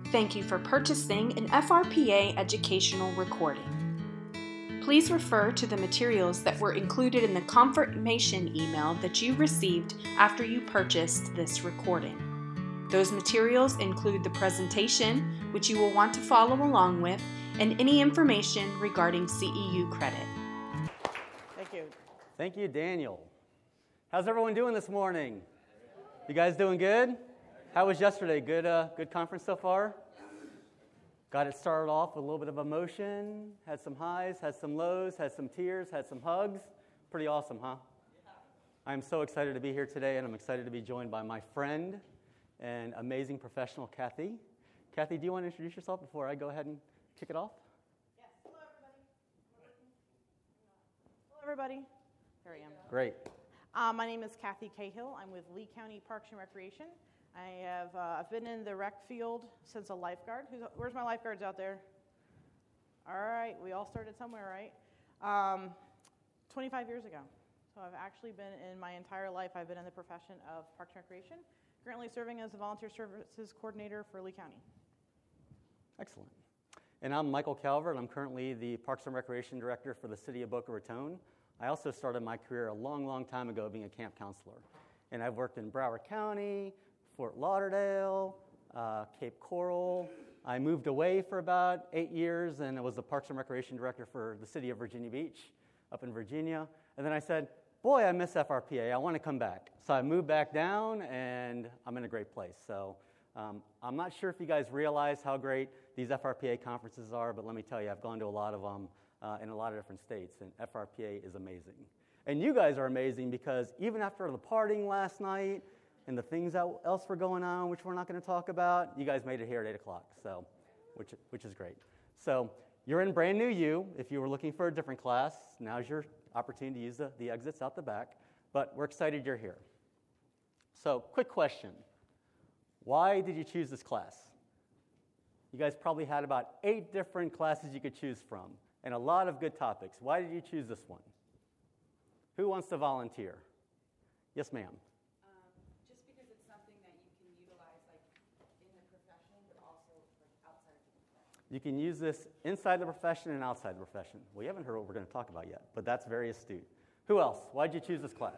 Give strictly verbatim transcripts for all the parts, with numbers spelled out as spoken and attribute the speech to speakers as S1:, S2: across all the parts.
S1: Thank you for purchasing an F R P A educational recording. Please refer to the materials that were included in the confirmation email that you received after you purchased this recording. Those materials include the presentation, which you will want to follow along with, and any information regarding C E U credit.
S2: Thank you. Thank you, Daniel. How's everyone doing this morning? You guys doing good? How was yesterday? Good, uh, good conference so far? Got it started off with a little bit of emotion, had some highs, had some lows, had some tears, had some hugs. Pretty awesome, huh? I'm so excited to be here today, and I'm excited to be joined by my friend and amazing professional, Kathy. Kathy, do you want to introduce yourself before I go ahead and kick it off?
S3: Yes. Hello, everybody. Hello, everybody. Here I am.
S2: Great.
S3: Uh, my name is Kathy Cahill. I'm with Lee County Parks and Recreation. I have uh, I've been in the rec field since a lifeguard. Who's, where's my lifeguards out there? All right, we all started somewhere, right? Um, twenty-five years ago. So I've actually been in my entire life, I've been in the profession of Parks and Recreation, currently serving as the Volunteer Services Coordinator for Lee County.
S2: Excellent. And I'm Michael Calvert. I'm currently the Parks and Recreation Director for the City of Boca Raton. I also started my career a long, long time ago being a camp counselor. And I've worked in Broward County, Fort Lauderdale, uh, Cape Coral. I moved away for about eight years and I was the Parks and Recreation Director for the city of Virginia Beach up in Virginia. And then I said, boy, I miss F R P A. I want to come back. So I moved back down and I'm in a great place. So um, I'm not sure if you guys realize how great these F R P A conferences are, but let me tell you, I've gone to a lot of them uh, in a lot of different states, and F R P A is amazing. And you guys are amazing because even after the partying last night, and the things that else were going on, which we're not going to talk about, you guys made it here at eight o'clock, so, which, which is great. So you're in brand new U. If you were looking for a different class, now's your opportunity to use the, the exits out the back, but we're excited you're here. So quick question. Why did you choose this class? You guys probably had about eight different classes you could choose from, and a lot of good topics. Why did you choose this one? Who wants to volunteer? Yes, ma'am. You can use this inside the profession and outside the profession. Well, you haven't heard what we're going to talk about yet, but that's very astute. Who else? Why did you choose this class?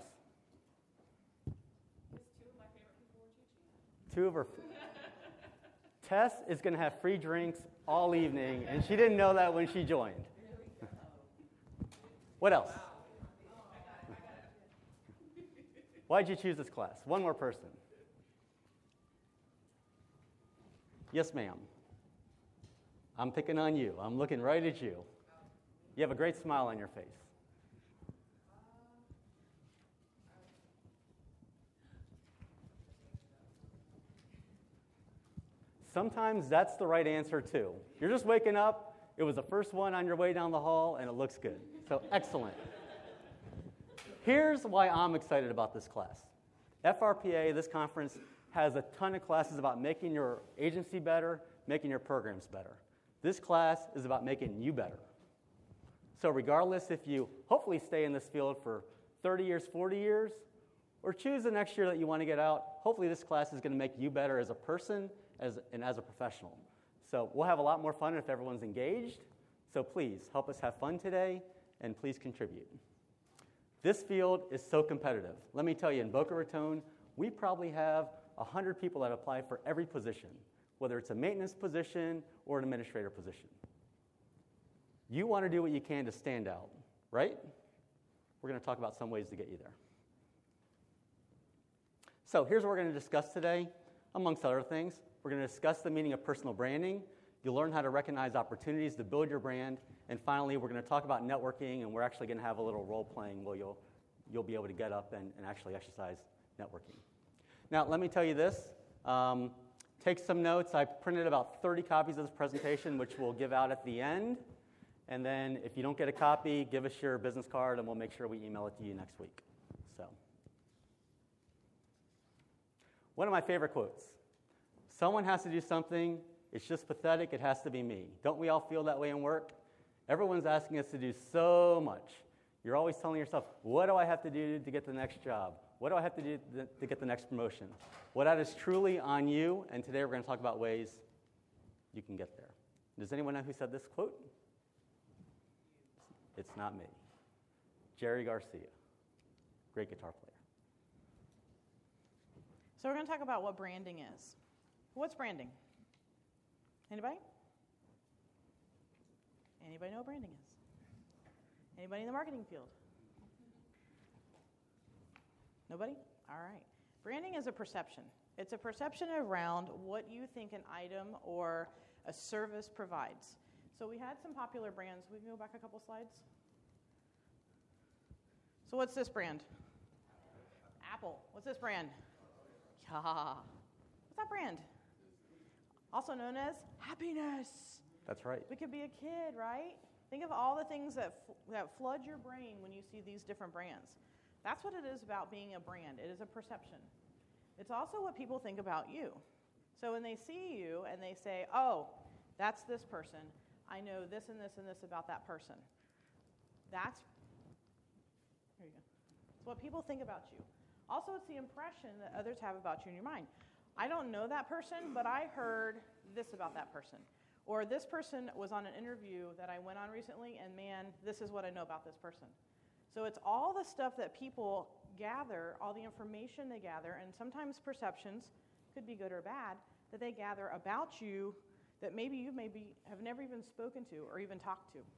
S4: Two of my favorite people were teaching.
S2: Two of her. Tess is going to have free drinks all evening, and she didn't know that when she joined. What else? Why did you choose this class? One more person. Yes, ma'am. I'm picking on you. I'm looking right at you. You have a great smile on your face. Sometimes that's the right answer, too. You're just waking up. It was the first one on your way down the hall, and it looks good. So excellent. Here's why I'm excited about this class. F R P A, this conference, has a ton of classes about making your agency better, making your programs better. This class is about making you better. So regardless if you hopefully stay in this field for thirty years, forty years, or choose the next year that you want to get out, hopefully this class is going to make you better as a person as, and as a professional. So we'll have a lot more fun if everyone's engaged. So please help us have fun today, and please contribute. This field is so competitive. Let me tell you, in Boca Raton, we probably have one hundred people that apply for every position, whether it's a maintenance position or an administrator position. You want to do what you can to stand out, right? We're going to talk about some ways to get you there. So here's what we're going to discuss today, amongst other things. We're going to discuss the meaning of personal branding. You'll learn how to recognize opportunities to build your brand. And finally, we're going to talk about networking, and we're actually going to have a little role-playing where you'll, you'll be able to get up and, and actually exercise networking. Now, let me tell you this. Um, Take some notes. I printed about thirty copies of this presentation, which we'll give out at the end. And then if you don't get a copy, give us your business card, and we'll make sure we email it to you next week. So, one of my favorite quotes. Someone has to do something. It's just pathetic. It has to be me. Don't we all feel that way in work? Everyone's asking us to do so much. You're always telling yourself, what do I have to do to get the next job? What do I have to do to get the next promotion? Well, that is truly on you, and today we're going to talk about ways you can get there. Does anyone know who said this quote? It's not me. Jerry Garcia, great guitar player.
S3: So we're going to talk about what branding is. What's branding? Anybody? Anybody know what branding is? Anybody in the marketing field? Nobody? All right. Branding is a perception. It's a perception around what you think an item or a service provides. So we had some popular brands. We can go back a couple slides. So what's this brand? Apple. What's this brand? Yeah. What's that brand? Also known as happiness.
S2: That's right.
S3: We could be a kid, right? Think of all the things that f- that flood your brain when you see these different brands. That's what it is about being a brand. It is a perception. It's also what people think about you. So when they see you and they say, oh, that's this person, I know this and this and this about that person. That's, here you go. It's what people think about you. Also, it's the impression that others have about you in your mind. I don't know that person, but I heard this about that person. Or this person was on an interview that I went on recently, and man, this is what I know about this person. So it's all the stuff that people gather, all the information they gather, and sometimes perceptions, could be good or bad, that they gather about you that maybe you maybe have never even spoken to or even talked to.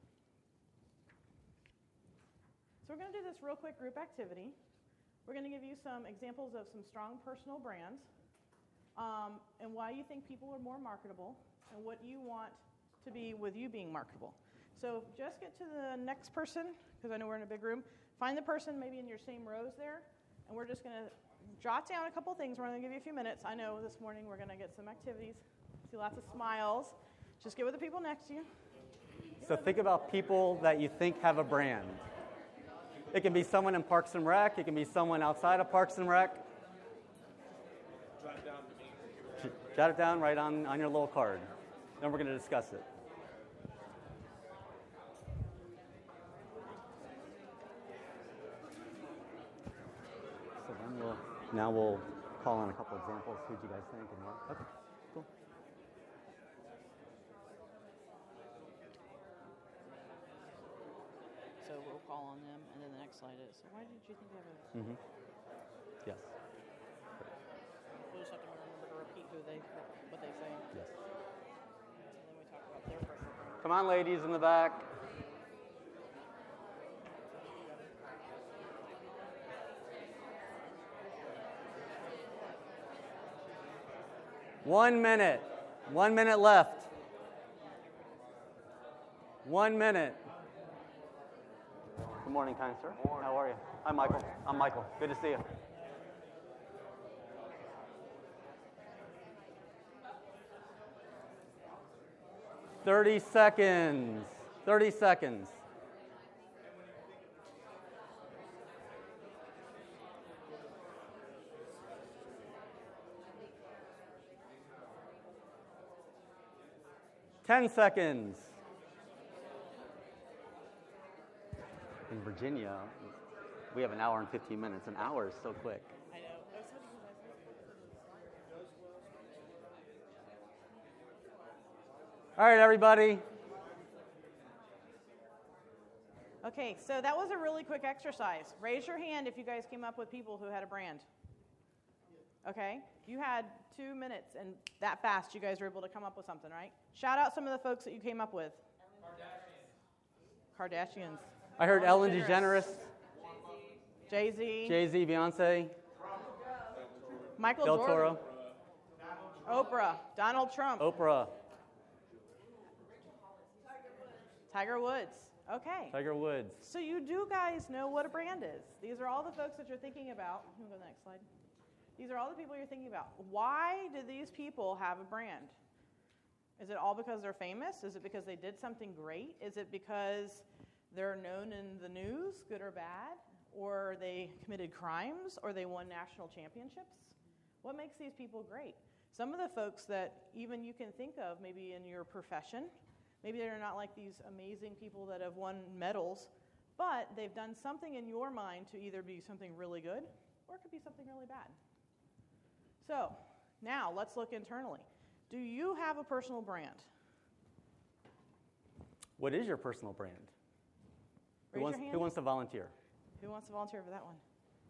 S3: So we're going to do this real quick group activity. We're going to give you some examples of some strong personal brands um, and why you think people are more marketable and what you want to be with you being marketable. So just get to the next person, because I know we're in a big room. Find the person maybe in your same rows there, and we're just going to jot down a couple things. We're going to give you a few minutes. I know this morning we're going to get some activities. See lots of smiles. Just get with the people next to you.
S2: So think about people that you think have a brand. It can be someone in Parks and Rec. It can be someone outside of Parks and Rec.
S5: Jot it down to me.
S2: Jot it down right on, on your little card. Then we're going to discuss it. So then we'll, now we'll call on a couple examples. Who do you guys think? And what? Okay, cool.
S3: So we'll call on them, and then the next slide is, so why did you think of it?
S2: Mm-hmm. Yes.
S3: We'll just have to remember to repeat who they, what they say.
S2: Yes.
S3: And then we talk about their personal brand.
S2: Come on, ladies in the back. One minute. One minute left. One minute. Good morning, kind sir. Morning. How are you? I'm Michael. I'm Michael. Good to see you. Thirty seconds. Thirty seconds. Ten seconds. In Virginia, we have an hour and fifteen minutes. An hour is so quick.
S3: I know.
S2: All right, everybody.
S3: Okay, so that was a really quick exercise. Raise your hand if you guys came up with people who had a brand. Okay, you had two minutes, and that fast, you guys were able to come up with something, right? Shout out some of the folks that you came up with. Kardashians. Kardashians.
S2: I heard Ellen DeGeneres,
S3: Jay-Z.
S2: Jay-Z, Beyonce,
S3: Michael
S2: Del
S3: Jordan.
S2: Toro,
S3: Oprah. Donald Trump.
S2: Oprah,
S3: Tiger Woods. Okay.
S2: Tiger Woods.
S3: So you do guys know what a brand is. These are all the folks that you're thinking about. Can we go to the next slide? These are all the people you're thinking about. Why do these people have a brand? Is it all because they're famous? Is it because they did something great? Is it because they're known in the news, good or bad? Or they committed crimes? Or they won national championships? What makes these people great? Some of the folks that even you can think of maybe in your profession, maybe they're not like these amazing people that have won medals, but they've done something in your mind to either be something really good or it could be something really bad. So now let's look internally. Do you have have a personal brand?
S2: What is your personal brand?
S3: Raise
S2: Who wants,
S3: your hand.
S2: who wants to volunteer?
S3: Who wants to volunteer for that one?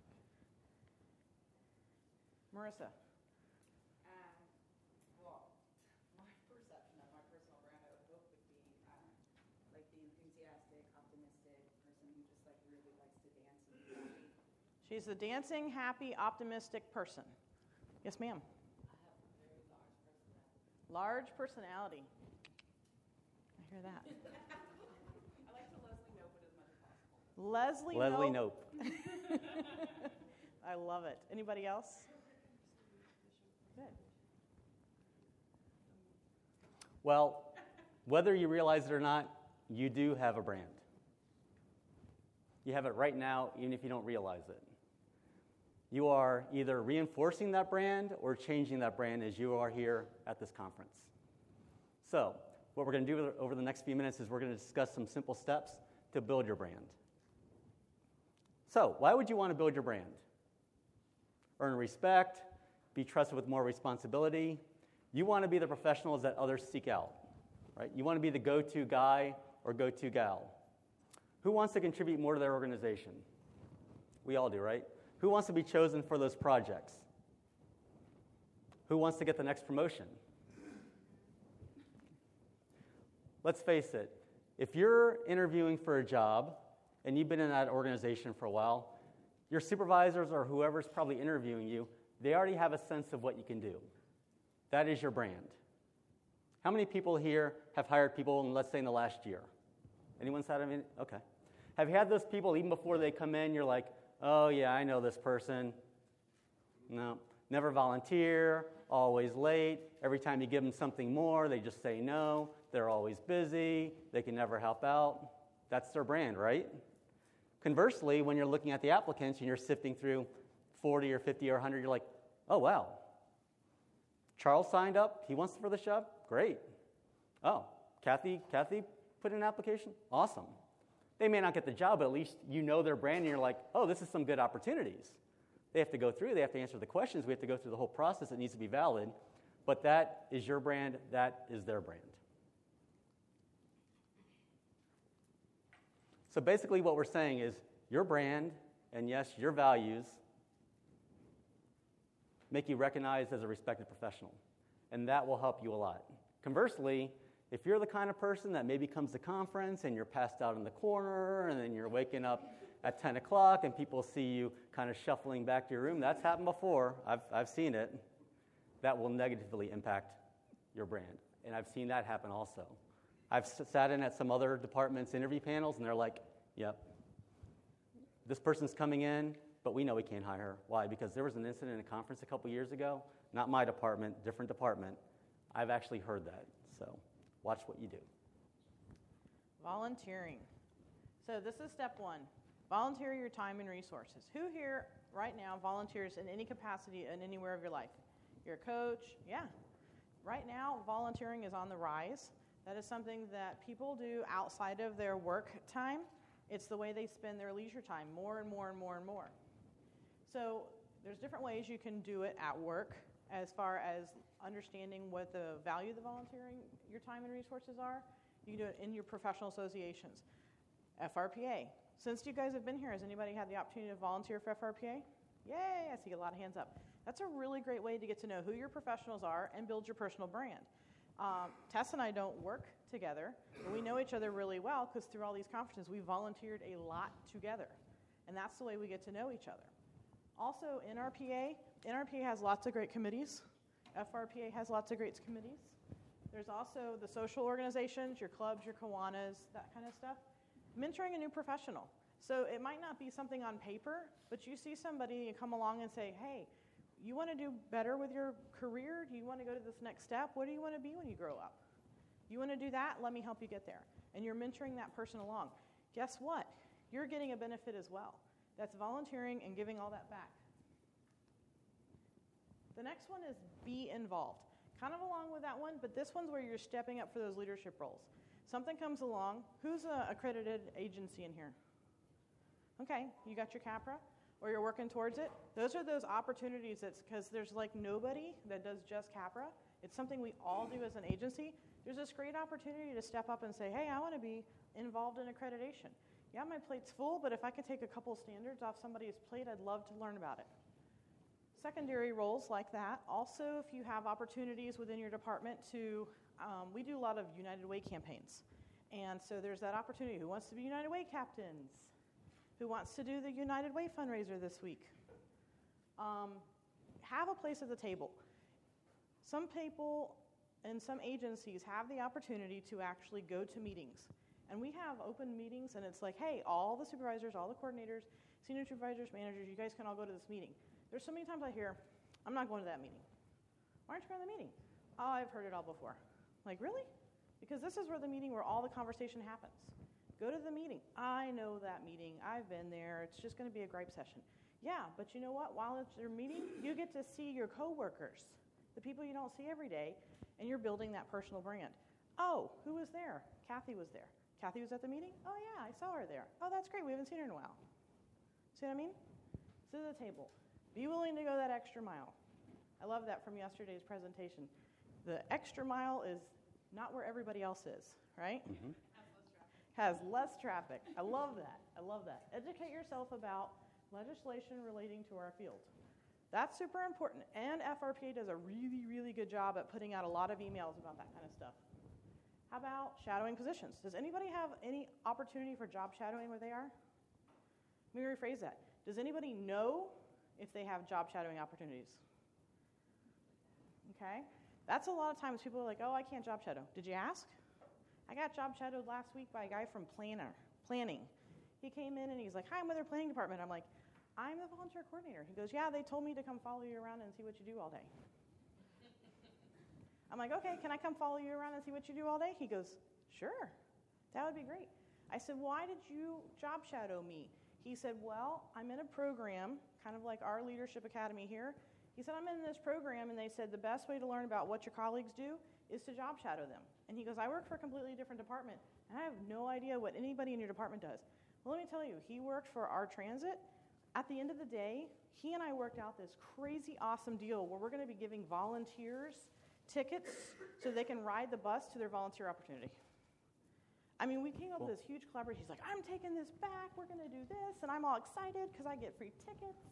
S3: Marissa.
S6: Um, well, my perception of my personal brand, I would hope, would be um, like the enthusiastic, optimistic person who just like really likes to dance and be happy.
S3: She's the dancing, happy, optimistic person. Yes, ma'am.
S6: I have a very large personality.
S3: Large personality. I hear that.
S6: I like to Leslie Knope it as much as possible.
S3: Leslie
S2: Leslie
S3: Knope.
S2: Knope.
S3: I love it. Anybody else? Good.
S2: Well, whether you realize it or not, you do have a brand. You have it right now, even if you don't realize it. You are either reinforcing that brand or changing that brand as you are here at this conference. So, what we're going to do over the next few minutes is we're going to discuss some simple steps to build your brand. So, why would you want to build your brand? Earn respect, be trusted with more responsibility. You want to be the professionals that others seek out, right? You want to be the go-to guy or go-to gal. Who wants to contribute more to their organization? We all do, right? Who wants to be chosen for those projects? Who wants to get the next promotion? Let's face it, if you're interviewing for a job and you've been in that organization for a while, your supervisors or whoever's probably interviewing you, they already have a sense of what you can do. That is your brand. How many people here have hired people, in, let's say, in the last year? Anyone said anything? Okay. Have you had those people, even before they come in, you're like, oh, yeah, I know this person. No. Never volunteer, always late. Every time you give them something more, they just say no. They're always busy. They can never help out. That's their brand, right? Conversely, when you're looking at the applicants and you're sifting through forty or fifty or one hundred, you're like, oh, wow. Charles signed up. He wants for the job. Great. Oh, Kathy, Kathy put in an application. Awesome. They may not get the job, but at least you know their brand, and you're like, oh, this is some good opportunities. They have to go through. They have to answer the questions. We have to go through the whole process. It needs to be valid. But that is your brand. That is their brand. So basically what we're saying is your brand, and yes, your values, make you recognized as a respected professional. And that will help you a lot. Conversely, if you're the kind of person that maybe comes to conference and you're passed out in the corner and then you're waking up at ten o'clock and people see you kind of shuffling back to your room, that's happened before. I've, I've seen it. That will negatively impact your brand. And I've seen that happen also. I've sat in at some other departments' interview panels and they're like, yep, this person's coming in, but we know we can't hire her. Why? Because there was an incident in a conference a couple years ago, not my department, different department. I've actually heard that. So watch what you do.
S3: Volunteering. So this is step one. Volunteer your time and resources. Who here right now volunteers in any capacity in anywhere of your life? You're a coach? Yeah. Right now, volunteering is on the rise. That is something that people do outside of their work time. It's the way they spend their leisure time, more and more and more and more. So there's different ways you can do it at work as far as understanding what the value of the volunteering, your time and resources are. You can do it in your professional associations. F R P A. Since you guys have been here, has anybody had the opportunity to volunteer for F R P A? Yay, I see a lot of hands up. That's a really great way to get to know who your professionals are and build your personal brand. Um, Tess and I don't work together, but we know each other really well because through all these conferences, we volunteered a lot together. And that's the way we get to know each other. Also, N R P A. N R P A has lots of great committees. F R P A has lots of great committees. There's also the social organizations, your clubs, your Kiwanis, that kind of stuff. Mentoring a new professional. So it might not be something on paper, but you see somebody come along and say, hey, you want to do better with your career? Do you want to go to this next step? What do you want to be when you grow up? You want to do that? Let me help you get there. And you're mentoring that person along. Guess what? You're getting a benefit as well. That's volunteering and giving all that back. The next one is be involved. Kind of along with that one, but this one's where you're stepping up for those leadership roles. Something comes along. Who's an accredited agency in here? Okay, you got your CAPRA, or you're working towards it. Those are those opportunities that's because there's like nobody that does just CAPRA. It's something we all do as an agency. There's this great opportunity to step up and say, hey, I want to be involved in accreditation. Yeah, my plate's full, but if I could take a couple standards off somebody's plate, I'd love to learn about it. Secondary roles like that. Also, if you have opportunities within your department to, um, we do a lot of United Way campaigns. And so there's that opportunity. Who wants to be United Way captains? Who wants to do the United Way fundraiser this week? Um, have a place at the table. Some people and some agencies have the opportunity to actually go to meetings. And we have open meetings, and it's like, hey, all the supervisors, all the coordinators, senior supervisors, managers, you guys can all go to this meeting. There's so many times I hear, I'm not going to that meeting. Why aren't you going to the meeting? Oh, I've heard it all before. Like, really? Because this is where the meeting where all the conversation happens. Go to the meeting. I know that meeting. I've been there. It's just going to be a gripe session. Yeah, but you know what? While it's your meeting, you get to see your coworkers, the people you don't see every day, and you're building that personal brand. Oh, who was there? Kathy was there. Kathy was at the meeting? Oh, yeah, I saw her there. Oh, that's great. We haven't seen her in a while. See what I mean? Sit at the table. Be willing to go that extra mile. I love that from yesterday's presentation. The extra mile is not where everybody else is, right?
S2: Mm-hmm.
S3: Has less traffic. I love that. I love that. Educate yourself about legislation relating to our field. That's super important. And F R P A does a really, really good job at putting out a lot of emails about that kind of stuff. How about shadowing positions? Does anybody have any opportunity for job shadowing where they are? Let me rephrase that. Does anybody know if they have job shadowing opportunities? Okay. That's a lot of times people are like, oh, I can't job shadow. Did you ask? I got job shadowed last week by a guy from planner, planning. He came in and he's like, hi, I'm with their planning department. I'm like, I'm the volunteer coordinator. He goes, yeah, they told me to come follow you around and see what you do all day. I'm like, okay, can I come follow you around and see what you do all day? He goes, sure, that would be great. I said, why did you job shadow me? He said, well, I'm in a program, kind of like our Leadership Academy here. He said, I'm in this program, and they said the best way to learn about what your colleagues do is to job shadow them. And he goes, I work for a completely different department, and I have no idea what anybody in your department does. Well, let me tell you, he worked for our transit. At the end of the day, he and I worked out this crazy awesome deal where we're going to be giving volunteers tickets so they can ride the bus to their volunteer opportunity. I mean, we came up with this huge collaboration. He's like, I'm taking this back. We're going to do this. And I'm all excited because I get free tickets.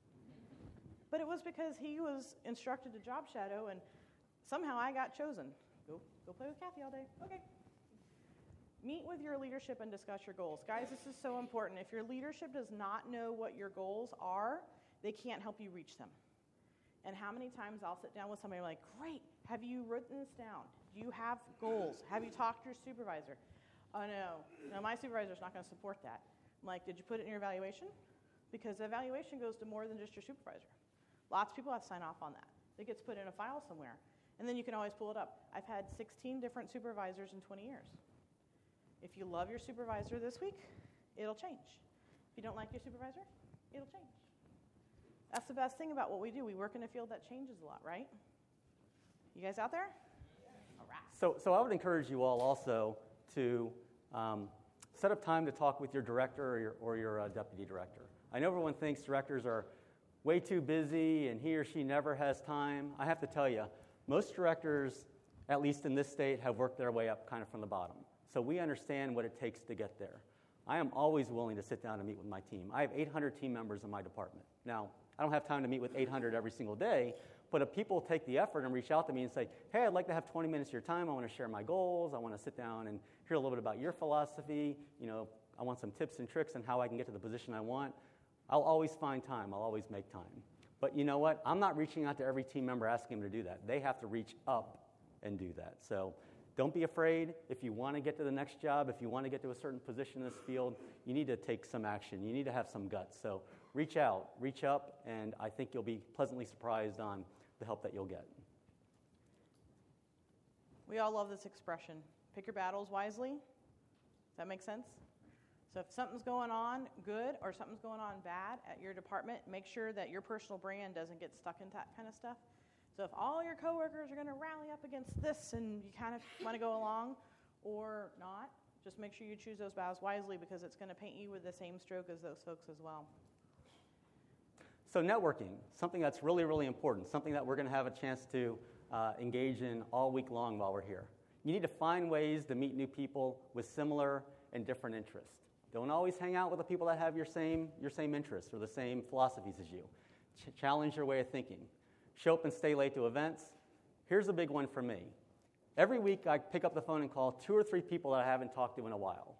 S3: But it was because he was instructed to job shadow, and somehow I got chosen. Go, go play with Kathy all day. Okay. Meet with your leadership and discuss your goals. Guys, this is so important. If your leadership does not know what your goals are, they can't help you reach them. And how many times I'll sit down with somebody like, great, have you written this down? Do you have goals? Have you talked to your supervisor? Oh, no. No, my supervisor's not going to support that. I'm like, did you put it in your evaluation? Because the evaluation goes to more than just your supervisor. Lots of people have to sign off on that. It gets put in a file somewhere. And then you can always pull it up. I've had sixteen different supervisors in twenty years. If you love your supervisor this week, it'll change. If you don't like your supervisor, it'll change. That's the best thing about what we do. We work in a field that changes a lot, right? You guys out there? All right.
S2: So, so I would encourage you all also to um, set up time to talk with your director or your, or your uh, deputy director. I know everyone thinks directors are way too busy and he or she never has time. I have to tell you, most directors, at least in this state, have worked their way up kind of from the bottom. So we understand what it takes to get there. I am always willing to sit down and meet with my team. I have eight hundred team members in my department. Now, I don't have time to meet with eight hundred every single day, but if people take the effort and reach out to me and say, hey, I'd like to have twenty minutes of your time, I want to share my goals, I want to sit down and hear a little bit about your philosophy, you know, I want some tips and tricks on how I can get to the position I want, I'll always find time, I'll always make time. But you know what? I'm not reaching out to every team member asking them to do that. They have to reach up and do that. So don't be afraid. If you want to get to the next job, if you want to get to a certain position in this field, you need to take some action. You need to have some guts. So reach out, reach up, and I think you'll be pleasantly surprised on the help that you'll get.
S3: We all love this expression, pick your battles wisely. Does that make sense? So if something's going on good or something's going on bad at your department, make sure that your personal brand doesn't get stuck into that kind of stuff. So if all your coworkers are going to rally up against this and you kind of want to go along or not, just make sure you choose those battles wisely because it's going to paint you with the same stroke as those folks as well.
S2: So networking, something that's really, really important, something that we're going to have a chance to uh, engage in all week long while we're here. You need to find ways to meet new people with similar and different interests. Don't always hang out with the people that have your same, your same interests or the same philosophies as you. Ch- challenge your way of thinking. Show up and stay late to events. Here's a big one for me. Every week I pick up the phone and call two or three people that I haven't talked to in a while.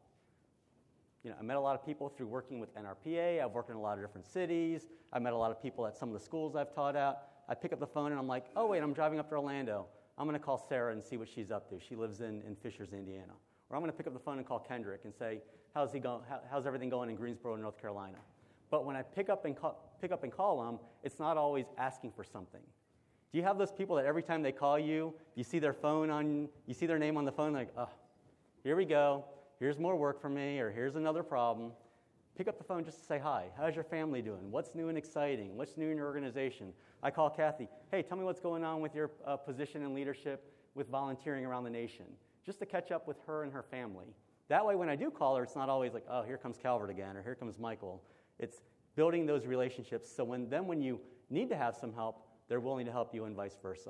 S2: You know, I met a lot of people through working with N R P A. I've worked in a lot of different cities. I met a lot of people at some of the schools I've taught at. I pick up the phone and I'm like, oh, wait, I'm driving up to Orlando. I'm going to call Sarah and see what she's up to. She lives in, in Fishers, Indiana. Or I'm going to pick up the phone and call Kendrick and say, how's, he go- how, how's everything going in Greensboro, North Carolina? But when I pick up, and call, pick up and call them, it's not always asking for something. Do you have those people that every time they call you, you see their phone on, you see their name on the phone, like, oh, here we go. Here's more work for me, or here's another problem. Pick up the phone just to say hi. How's your family doing? What's new and exciting? What's new in your organization? I call Kathy. Hey, tell me what's going on with your uh, position in leadership with volunteering around the nation, just to catch up with her and her family. That way, when I do call her, it's not always like, oh, here comes Calvert again, or here comes Michael. It's building those relationships so when then when you need to have some help, they're willing to help you and vice versa.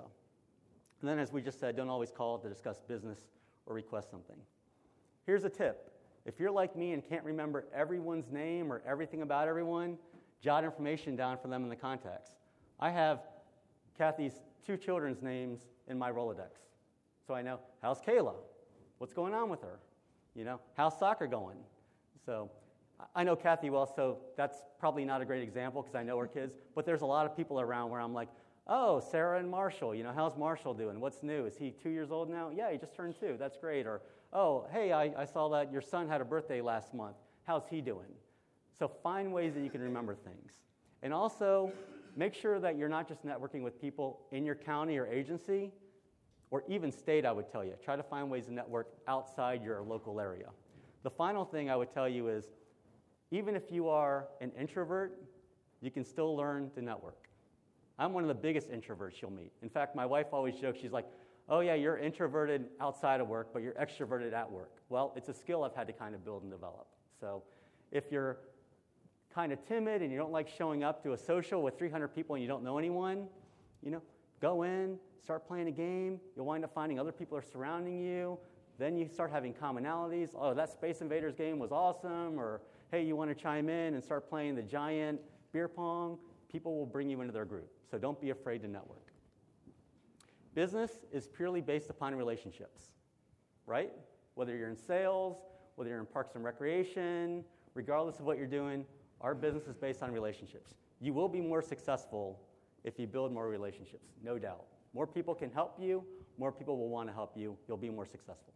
S2: And then, as we just said, don't always call to discuss business or request something. Here's a tip. If you're like me and can't remember everyone's name or everything about everyone, jot information down for them in the contacts. I have Kathy's two children's names in my Rolodex. So I know, how's Kayla? What's going on with her? You know, how's soccer going? So I know Kathy well, so that's probably not a great example because I know her kids, but there's a lot of people around where I'm like, oh, Sarah and Marshall, you know, how's Marshall doing? What's new? Is he two years old now? Yeah, he just turned two. That's great. Or, oh, hey, I, I saw that your son had a birthday last month. How's he doing? So find ways that you can remember things. And also, make sure that you're not just networking with people in your county or agency, or even state, I would tell you. Try to find ways to network outside your local area. The final thing I would tell you is, even if you are an introvert, you can still learn to network. I'm one of the biggest introverts you'll meet. In fact, my wife always jokes, she's like, oh yeah, you're introverted outside of work, but you're extroverted at work. Well, it's a skill I've had to kind of build and develop. So if you're kind of timid and you don't like showing up to a social with three hundred people and you don't know anyone, you know, go in, start playing a game. You'll wind up finding other people are surrounding you. Then you start having commonalities. Oh, that Space Invaders game was awesome. Or, hey, you want to chime in and start playing the giant beer pong? People will bring you into their group. So don't be afraid to network. Business is purely based upon relationships, right? Whether you're in sales, whether you're in parks and recreation, regardless of what you're doing, our business is based on relationships. You will be more successful if you build more relationships, no doubt. More people can help you. More people will want to help you. You'll be more successful.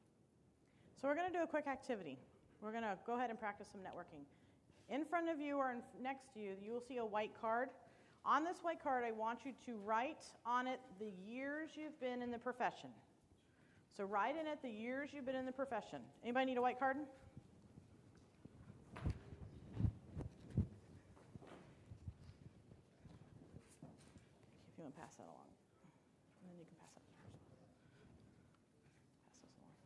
S3: So we're going to do a quick activity. We're going to go ahead and practice some networking. In front of you or in, next to you, you will see a white card. On this white card, I want you to write on it the years you've been in the profession. So write in it the years you've been in the profession. Anybody need a white card? If you want to pass that along. And then you can pass that to the person. Pass this along.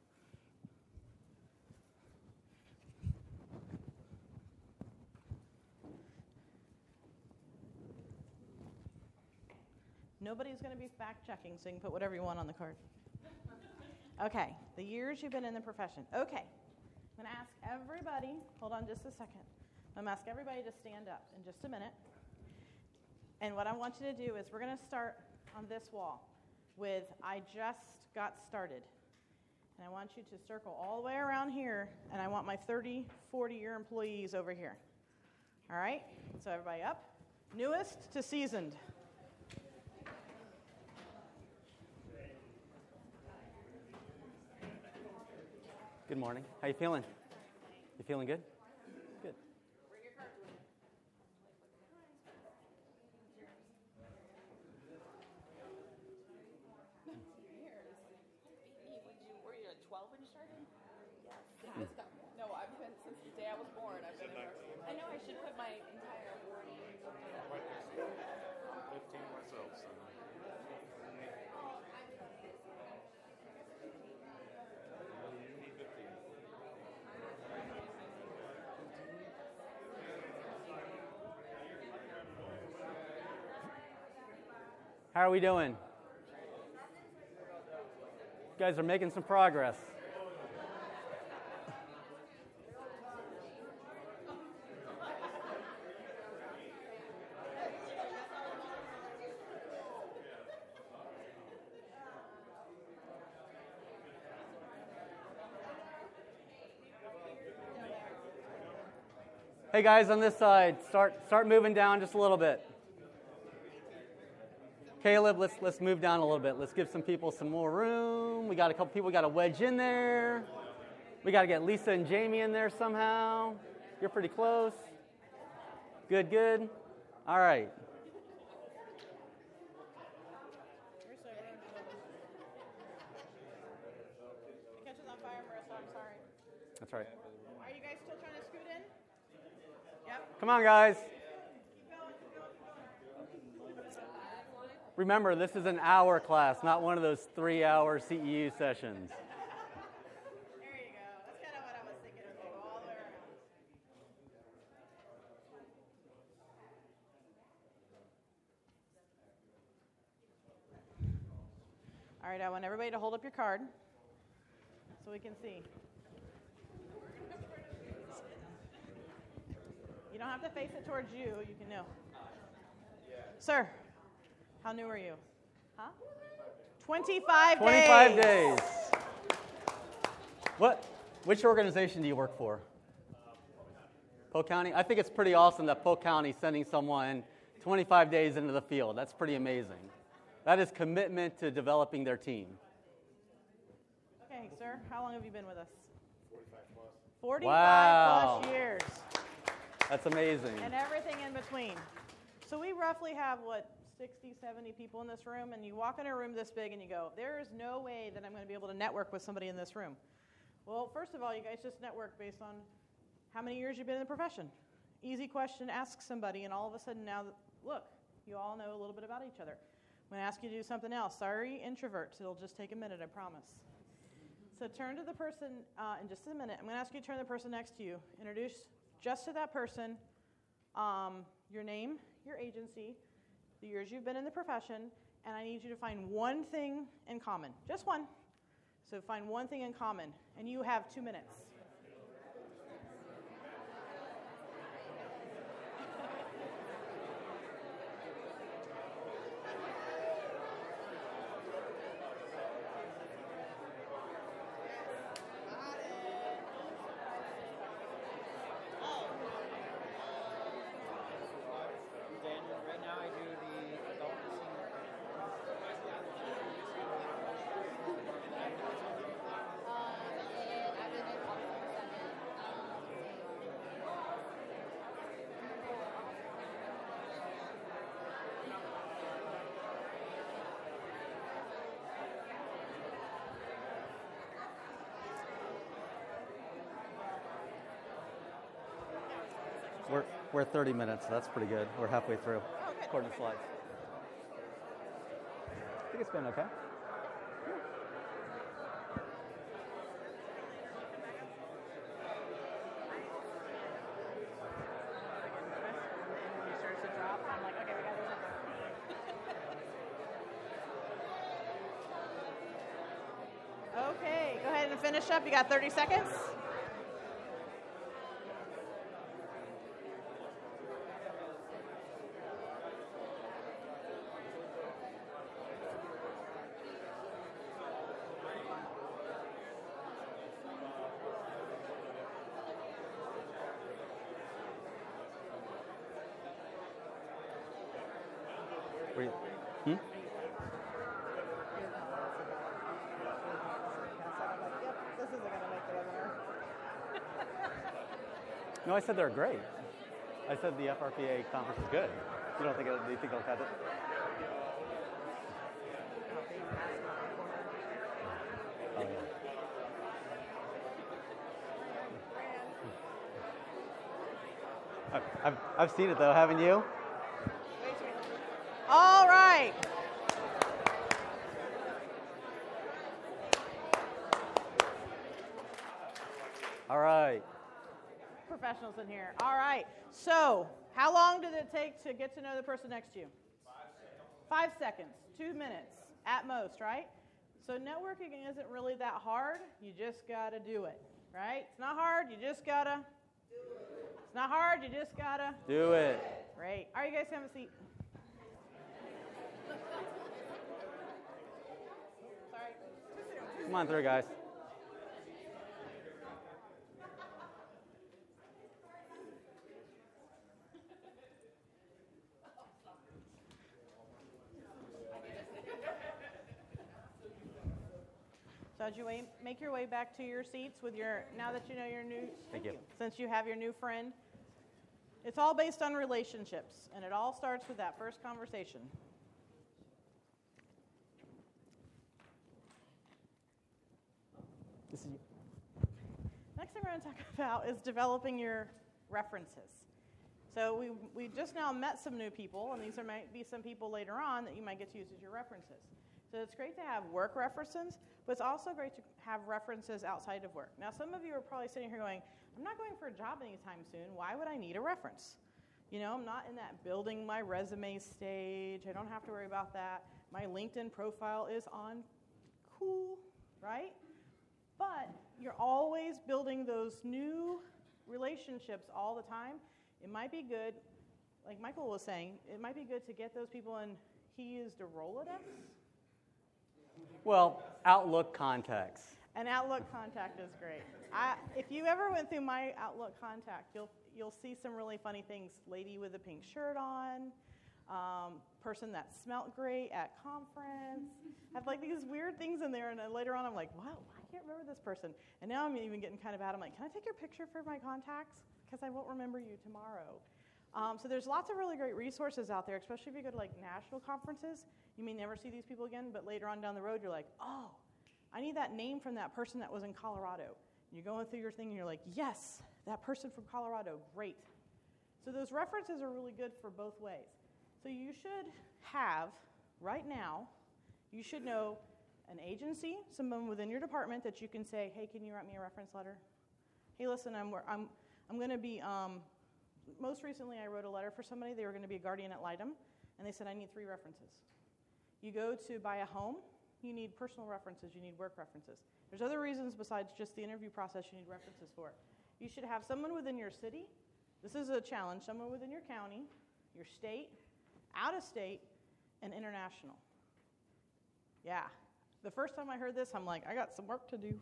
S3: Nobody's going to be fact-checking, so you can put whatever you want on the card. Okay, the years you've been in the profession. Okay, I'm going to ask everybody, hold on just a second. I'm going to ask everybody to stand up in just a minute. And what I want you to do is we're going to start on this wall with I just got started. And I want you to circle all the way around here, and I want my thirty, forty-year employees over here. All right, so everybody up. Newest to seasoned.
S2: Good morning. How you feeling? You feeling good? Good.
S4: Were you a twelve when you started? Yes. No, I've been since the day I was born. I've been a nurse. I know I should put my entire forty.
S5: Fifteen myself, so.
S2: How are we doing? guys are making some progress. Hey guys, on this side, start start moving down just a little bit. Caleb, let's let's move down a little bit. Let's give some people some more room. We got a couple people we got to wedge in there. We got to get Lisa and Jamie in there somehow. You're pretty close. Good, good. All right.
S3: The kitchen's on fire, Marissa. I'm sorry.
S2: That's right.
S3: Are you guys still trying to scoot in? Yep.
S2: Come on, guys.
S3: Keep going, keep going, keep going.
S2: Remember, this is an hour class, not one of those three-hour C E U sessions.
S3: There you go. That's kind of what I was thinking of. Go all the way around. All right, I want everybody to hold up your card so we can see. You don't have to face it towards you. You can know. Sir, how new are you? Huh? twenty-five days.
S2: twenty-five days. What? Which organization do you work for? Polk County? I think it's pretty awesome that Polk County is sending someone twenty-five days into the field. That's pretty amazing. That is commitment to developing their team.
S3: Okay, sir, how long have you been with us? forty-five plus. forty-five
S2: Wow.
S3: plus years.
S2: That's amazing.
S3: And everything in between. So we roughly have, what, sixty, seventy people in this room, and you walk in a room this big and you go, there is no way that I'm going to be able to network with somebody in this room. Well, first of all, you guys just network based on how many years you've been in the profession. Easy question, ask somebody, and all of a sudden now, look, you all know a little bit about each other. I'm going to ask you to do something else. Sorry, introverts. It'll just take a minute, I promise. So turn to the person uh, in just a minute. I'm going to ask you to turn to the person next to you. Introduce just to that person um, your name, your agency, the years you've been in the profession, and I need you to find one thing in common. Just one. So find one thing in common, and you have two minutes.
S7: Right now I do the adult and senior.
S2: We're, we're thirty minutes, so that's pretty good. We're halfway through, according to slides. I think it's been okay.
S3: Okay, go ahead and finish up. You got thirty seconds.
S2: Were you- hmm?
S3: This isn't going to make the webinar.
S2: No, I said they're great. I said the F R P A conference is good. You don't think it, do you think they'll cut it? Oh, yeah. I've, I've, I've seen it though, haven't you?
S3: All right.
S2: All right.
S3: Professionals in here. All right. So, how long did it take to get to know the person next to you? Five seconds. Five seconds. Two minutes at most, right? So networking isn't really that hard. You just got to do it, right? It's not hard. You just got to do it. It's not hard. You just got to
S2: do it.
S3: Great. All right, you guys have a seat. Sorry.
S2: Come on through, guys.
S3: So as you way, make your way back to your seats with your, now that you know your new,
S2: thank you.
S3: Since you have your new friend, it's all based on relationships, and it all starts with that first conversation.
S2: This is you.
S3: Next thing we're going to talk about is developing your references. So we we just now met some new people, and these are, might be some people later on that you might get to use as your references. So it's great to have work references, but it's also great to have references outside of work. Now, some of you are probably sitting here going, I'm not going for a job anytime soon. Why would I need a reference? You know, I'm not in that building my resume stage. I don't have to worry about that. My LinkedIn profile is on cool, right? But you're always building those new relationships all the time. It might be good, like Michael was saying, it might be good to get those people in. He used a Rolodex.
S2: Well, Outlook contacts.
S3: An Outlook contact is great. I, if you ever went through my Outlook contact, you'll you'll see some really funny things. Lady with a pink shirt on, um, person that smelt great at conference. I have like these weird things in there, and then later on I'm like, wow, I can't remember this person. And now I'm even getting kind of bad. I'm like, can I take your picture for my contacts? Because I won't remember you tomorrow. Um, so there's lots of really great resources out there, especially if you go to like national conferences. You may never see these people again, but later on down the road, you're like, oh, I need that name from that person that was in Colorado. And you're going through your thing, and you're like, yes, that person from Colorado, great. So those references are really good for both ways. So you should have, right now, you should know an agency, someone within your department that you can say, hey, can you write me a reference letter? Hey, listen, I'm I'm I'm going to be, um, most recently I wrote a letter for somebody. They were going to be a guardian ad litem, and they said, I need three references. You go to buy a home, you need personal references, you need work references. There's other reasons besides just the interview process you need references for. You should have someone within your city. This is a challenge. Someone within your county, your state, out of state, and international. Yeah. The first time I heard this, I'm like, I got some work to do.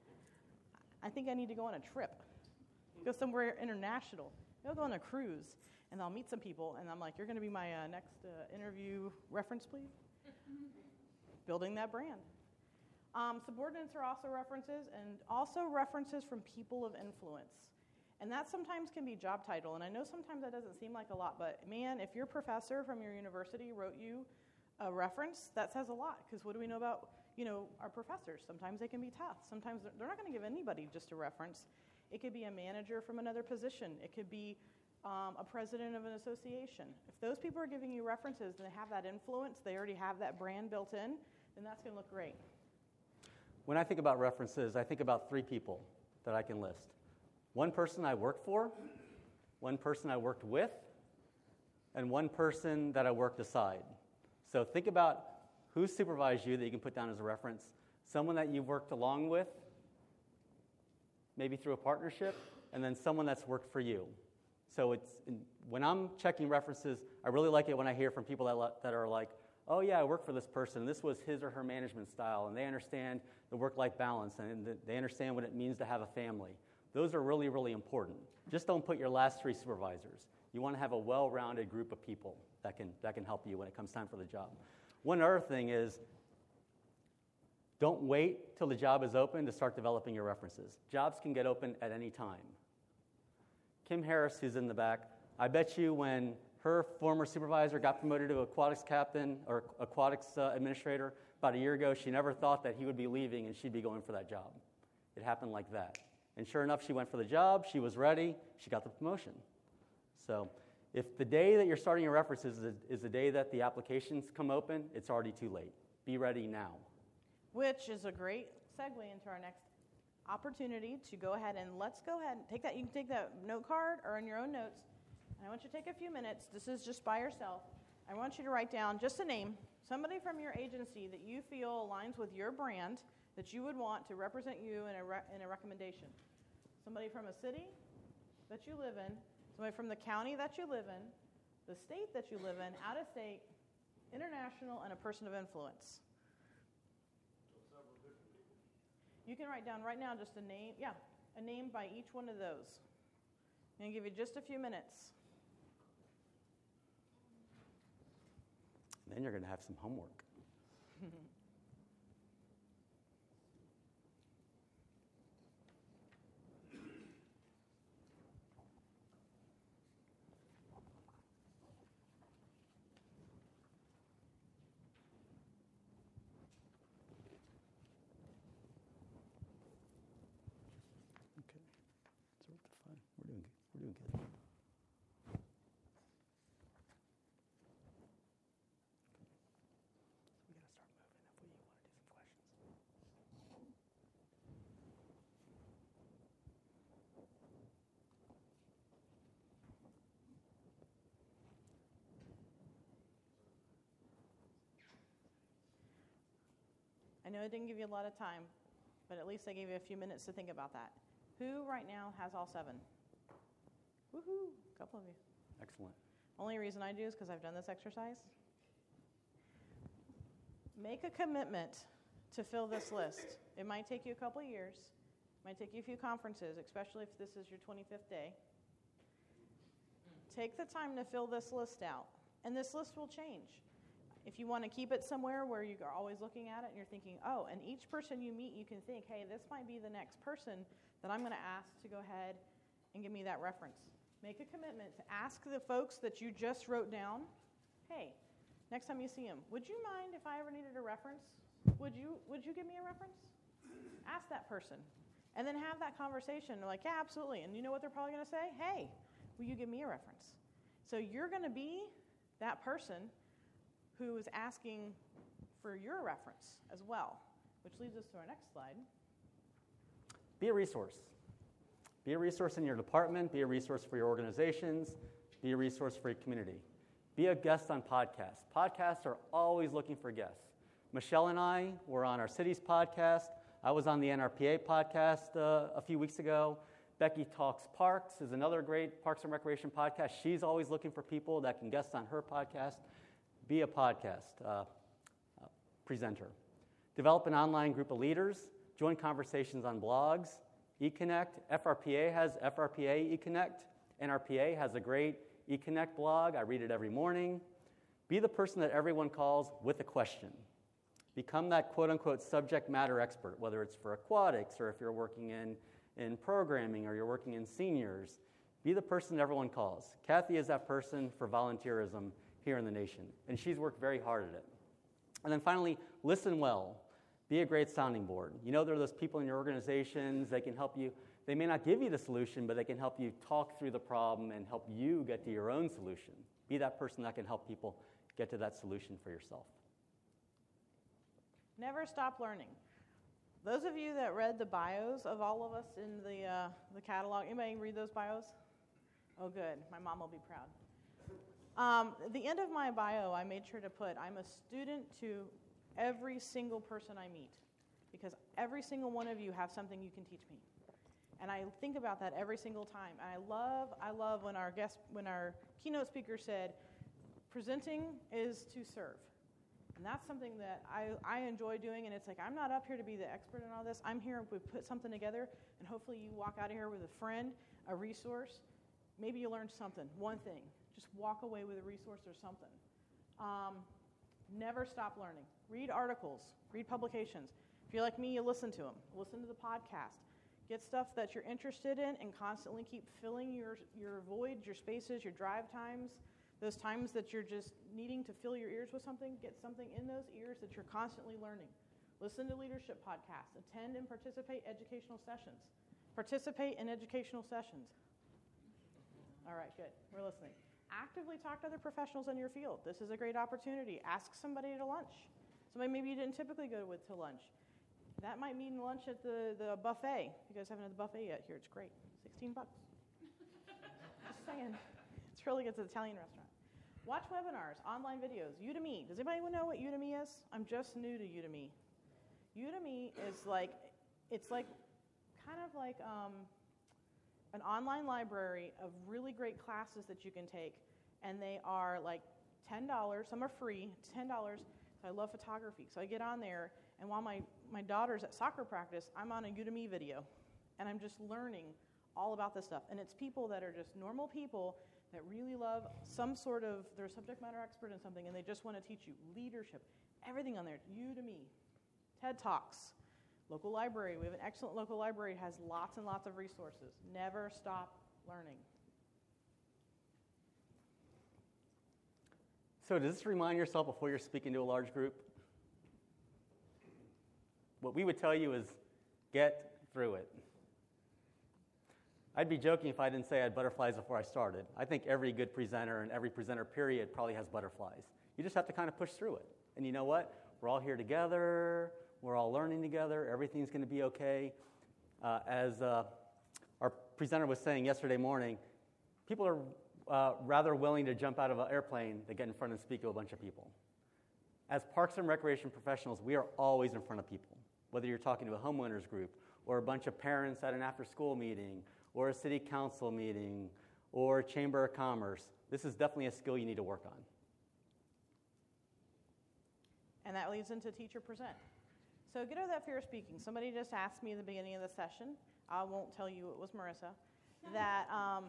S3: I think I need to go on a trip. Go somewhere international. I'll go on a cruise, and I'll meet some people, and I'm like, you're going to be my uh, next uh, interview reference, please? Building that brand. Um, subordinates are also references, and also references from people of influence. And that sometimes can be job title, and I know sometimes that doesn't seem like a lot, but man, if your professor from your university wrote you a reference, that says a lot, because what do we know about, you know, our professors? Sometimes they can be tough. Sometimes they're not going to give anybody just a reference. It could be a manager from another position. It could be um, a president of an association. If those people are giving you references and they have that influence, they already have that brand built in, then that's going to look great.
S2: When I think about references, I think about three people that I can list. One person I worked for, one person I worked with, and one person that I worked aside. So think about who supervised you that you can put down as a reference, someone that you've worked along with, maybe through a partnership, and then someone that's worked for you. So it's when I'm checking references, I really like it when I hear from people that, that are like, oh yeah, I work for this person, this was his or her management style, and they understand the work-life balance, and they understand what it means to have a family. Those are really, really important. Just don't put your last three supervisors. You want to have a well-rounded group of people that can, that can help you when it comes time for the job. One other thing is, don't wait till the job is open to start developing your references. Jobs can get open at any time. Kim Harris, who's in the back, I bet you when her former supervisor got promoted to aquatics captain or aquatics uh, administrator about a year ago, she never thought that he would be leaving and she'd be going for that job. It happened like that. And sure enough, she went for the job, she was ready, she got the promotion. So if the day that you're starting your references is, is the day that the applications come open, it's already too late. Be ready now.
S3: Which is a great segue into our next opportunity to go ahead and let's go ahead and take that. You can take that note card or in your own notes. And I want you to take a few minutes. This is just by yourself. I want you to write down just a name, Somebody from your agency that you feel aligns with your brand that you would want to represent you in a, re- in a recommendation. Somebody from a city that you live in, somebody from the county that you live in, the state that you live in, out of state, international, and a person of influence. You can write down right now just a name, yeah, a name by each one of those. I'm going to give you just a few minutes.
S2: Then you're going to have some homework. Okay, so what the fun? We're doing good. We're doing good. We got to start moving if we want to do some questions.
S3: I know I didn't give you a lot of time, but at least I gave you a few minutes to think about that. Who right now has all seven? Woohoo, a couple of you.
S2: Excellent.
S3: Only reason I do is because I've done this exercise. Make a commitment to fill this list. It might take you a couple of years. It might take you a few conferences, especially if this is your twenty-fifth day. Take the time to fill this list out, and this list will change. If you want to keep it somewhere where you are always looking at it and you're thinking, oh, and each person you meet, you can think, hey, this might be the next person that I'm going to ask to go ahead and give me that reference. Make a commitment to ask the folks that you just wrote down, hey, next time you see them, would you mind if I ever needed a reference? Would you would you give me a reference? Ask that person. And then have that conversation. They're like, yeah, absolutely. And you know what they're probably going to say? Hey, will you give me a reference? So you're going to be that person who is asking for your reference as well, which leads us to our next slide.
S2: Be a resource. Be a resource in your department. Be a resource for your organizations. Be a resource for your community. Be a guest on podcasts. Podcasts are always looking for guests. Michelle and I were on our city's podcast. I was on the N R P A podcast uh, a few weeks ago. Becky Talks Parks is another great Parks and Recreation podcast. She's always looking for people that can guest on her podcast. Be a podcast uh, uh, presenter. Develop an online group of leaders. Join conversations on blogs. eConnect. F R P A has F R P A eConnect. N R P A has a great eConnect blog. I read it every morning. Be the person that everyone calls with a question. Become that quote-unquote subject matter expert, whether it's for aquatics or if you're working in, in programming or you're working in seniors. Be the person everyone calls. Kathy is that person for volunteerism here in the nation, and she's worked very hard at it. And then finally, listen well. Be a great sounding board. You know there are those people in your organizations that can help you. They may not give you the solution, but they can help you talk through the problem and help you get to your own solution. Be that person that can help people get to that solution for yourself.
S3: Never stop learning. Those of you that read the bios of all of us in the uh, the catalog, anybody read those bios? Oh, good. My mom will be proud. Um, at the end of my bio, I made sure to put, I'm a student to every single person I meet, because every single one of you have something you can teach me. And I think about that every single time. And I love, I love when our guest, when our keynote speaker said, presenting is to serve. And that's something that I, I enjoy doing, and it's like, I'm not up here to be the expert in all this. I'm here to put something together, and hopefully you walk out of here with a friend, a resource. Maybe you learned something, one thing. Just walk away with a resource or something. Um, never stop learning. Read articles, read publications. If you're like me, you listen to them. Listen to the podcast. Get stuff that you're interested in and constantly keep filling your, your voids, your spaces, your drive times, those times that you're just needing to fill your ears with something. Get something in those ears that you're constantly learning. Listen to leadership podcasts. Attend and participate educational sessions. Participate in educational sessions. All right, good. We're listening. Actively talk to other professionals in your field. This is a great opportunity. Ask somebody to lunch. Somebody maybe you didn't typically go with to lunch. That might mean lunch at the, the buffet. You guys haven't had the buffet yet here. It's great. sixteen bucks. Just saying. It's really good. It's an Italian restaurant. Watch webinars, online videos, Udemy. Does anybody know what Udemy is? I'm just new to Udemy. Udemy is like, it's like, kind of like um, an online library of really great classes that you can take, and they are like ten dollars. Some are free, ten dollars. So I love photography, so I get on there, and while my, my daughter's at soccer practice, I'm on a Udemy video, and I'm just learning all about this stuff. And it's people that are just normal people that really love some sort of, they're a subject matter expert in something, and they just want to teach you leadership, everything on there. Udemy, TED Talks, local library. We have an excellent local library. It has lots and lots of resources. Never stop learning.
S2: So does this remind yourself before you're speaking to a large group? What we would tell you is get through it. I'd be joking if I didn't say I had butterflies before I started. I think every good presenter and every presenter period probably has butterflies. You just have to kind of push through it. And you know what? We're all here together. We're all learning together. Everything's going to be okay. Uh, as uh, our presenter was saying yesterday morning, people are uh, rather willing to jump out of an airplane than get in front and speak to a bunch of people. As Parks and Recreation professionals, we are always in front of people, whether you're talking to a homeowners group or a bunch of parents at an after-school meeting or a city council meeting or a chamber of commerce. This is definitely a skill you need to work on.
S3: And that leads into teacher present. So get over that fear of speaking. Somebody just asked me at the beginning of the session, I won't tell you it was Marissa, that um,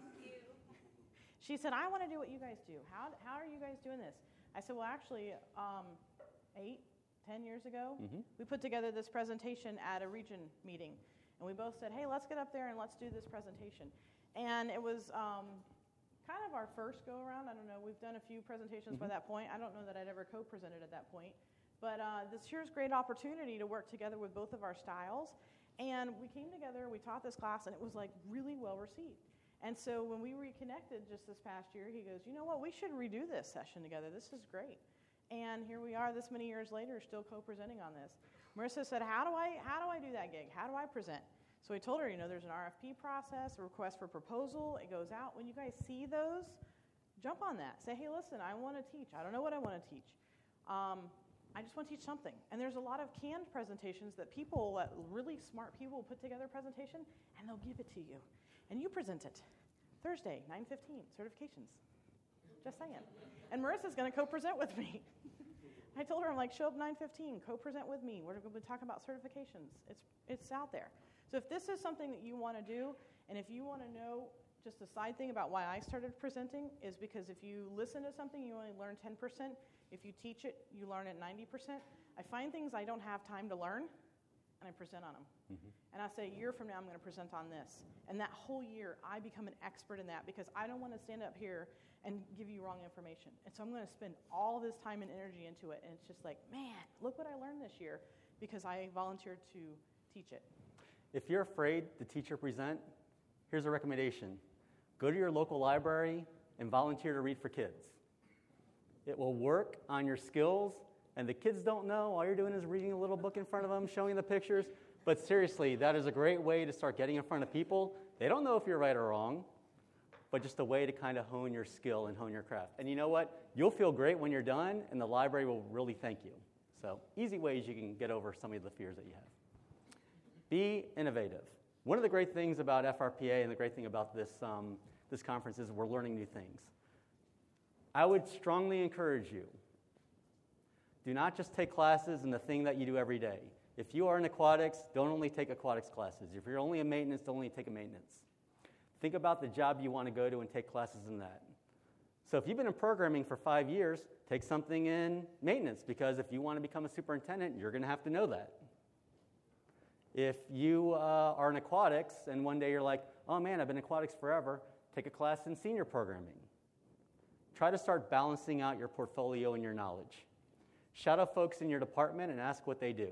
S3: she said, I want to do what you guys do. How, how are you guys doing this? I said, well, actually, um, eight, ten years ago, mm-hmm. we put together this presentation at a region meeting. And we both said, hey, let's get up there and let's do this presentation. And it was um, kind of our first go-around. I don't know. We've done a few presentations mm-hmm. by that point. I don't know that I'd ever co-presented at that point. But uh, this here's a great opportunity to work together with both of our styles. And we came together, we taught this class, and it was like really well received. And so when we reconnected just this past year, he goes, you know what, we should redo this session together. This is great. And here we are this many years later, still co-presenting on this. Marissa said, how do I how do I do that gig? How do I present? So we told her, you know, there's an R F P process, a request for proposal. It goes out. When you guys see those, jump on that. Say, hey, listen, I want to teach. I don't know what I want to teach. Um, I just want to teach something. And there's a lot of canned presentations that people, that really smart people put together a presentation, and they'll give it to you. And you present it. Thursday, nine fifteen, certifications. Just saying. And Marissa's going to co-present with me. I told her, I'm like, show up nine fifteen, co-present with me. We're going to be talking about certifications. It's, it's out there. So if this is something that you want to do, and if you want to know just a side thing about why I started presenting, is because if you listen to something, you only learn ten percent. If you teach it, you learn it ninety percent. I find things I don't have time to learn, and I present on them. Mm-hmm. And I say, a year from now, I'm going to present on this. And that whole year, I become an expert in that because I don't want to stand up here and give you wrong information. And so I'm going to spend all this time and energy into it. And it's just like, man, look what I learned this year because I volunteered to teach it.
S2: If you're afraid to teach or present, here's a recommendation. Go to your local library and volunteer to read for kids. It will work on your skills, and the kids don't know. All you're doing is reading a little book in front of them, showing the pictures. But seriously, that is a great way to start getting in front of people. They don't know if you're right or wrong, but just a way to kind of hone your skill and hone your craft. And you know what? You'll feel great when you're done, and the library will really thank you. So easy ways you can get over some of the fears that you have. Be innovative. One of the great things about F R P A and the great thing about this, um, this conference is we're learning new things. I would strongly encourage you, do not just take classes in the thing that you do every day. If you are in aquatics, don't only take aquatics classes. If you're only in maintenance, don't only take a maintenance. Think about the job you want to go to and take classes in that. So if you've been in programming for five years, take something in maintenance, because if you want to become a superintendent, you're going to have to know that. If you uh, are in aquatics and one day you're like, oh man, I've been in aquatics forever, take a class in senior programming. Try to start balancing out your portfolio and your knowledge. Shadow folks in your department and ask what they do.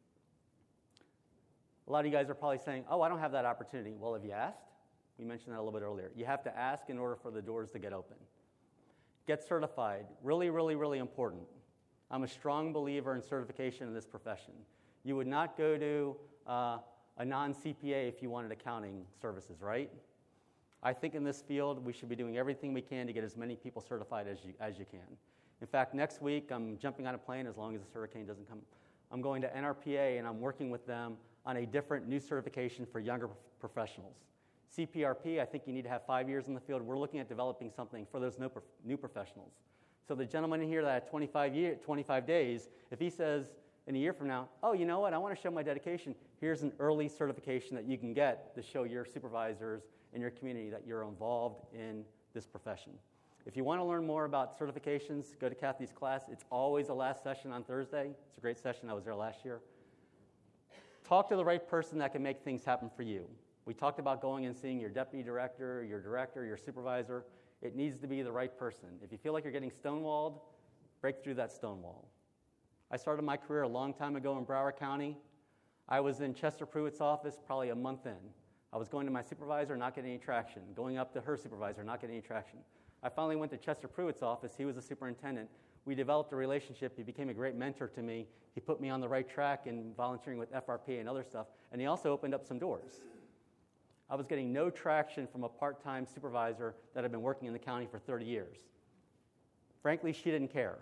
S2: A lot of you guys are probably saying, oh, I don't have that opportunity. Well, have you asked? We mentioned that a little bit earlier. You have to ask in order for the doors to get open. Get certified. Really, really, really important. I'm a strong believer in certification in this profession. You would not go to uh, a non-C P A if you wanted accounting services, right? I think in this field, we should be doing everything we can to get as many people certified as you, as you can. In fact, next week, I'm jumping on a plane as long as this hurricane doesn't come. I'm going to N R P A, and I'm working with them on a different new certification for younger professionals. C P R P, I think you need to have five years in the field. We're looking at developing something for those new professionals. So the gentleman in here that had twenty-five, year, twenty-five days, if he says in a year from now, oh, you know what, I want to show my dedication, here's an early certification that you can get to show your supervisors and your community that you're involved in this profession. If you want to learn more about certifications, go to Kathy's class. It's always the last session on Thursday. It's a great session. I was there last year. Talk to the right person that can make things happen for you. We talked about going and seeing your deputy director, your director, your supervisor. It needs to be the right person. If you feel like you're getting stonewalled, break through that stonewall. I started my career a long time ago in Broward County. I was in Chester Pruitt's office probably a month in. I was going to my supervisor, not getting any traction. Going up to her supervisor, not getting any traction. I finally went to Chester Pruitt's office. He was a superintendent. We developed a relationship. He became a great mentor to me. He put me on the right track in volunteering with F R P A and other stuff, and he also opened up some doors. I was getting no traction from a part-time supervisor that had been working in the county for thirty years. Frankly, she didn't care.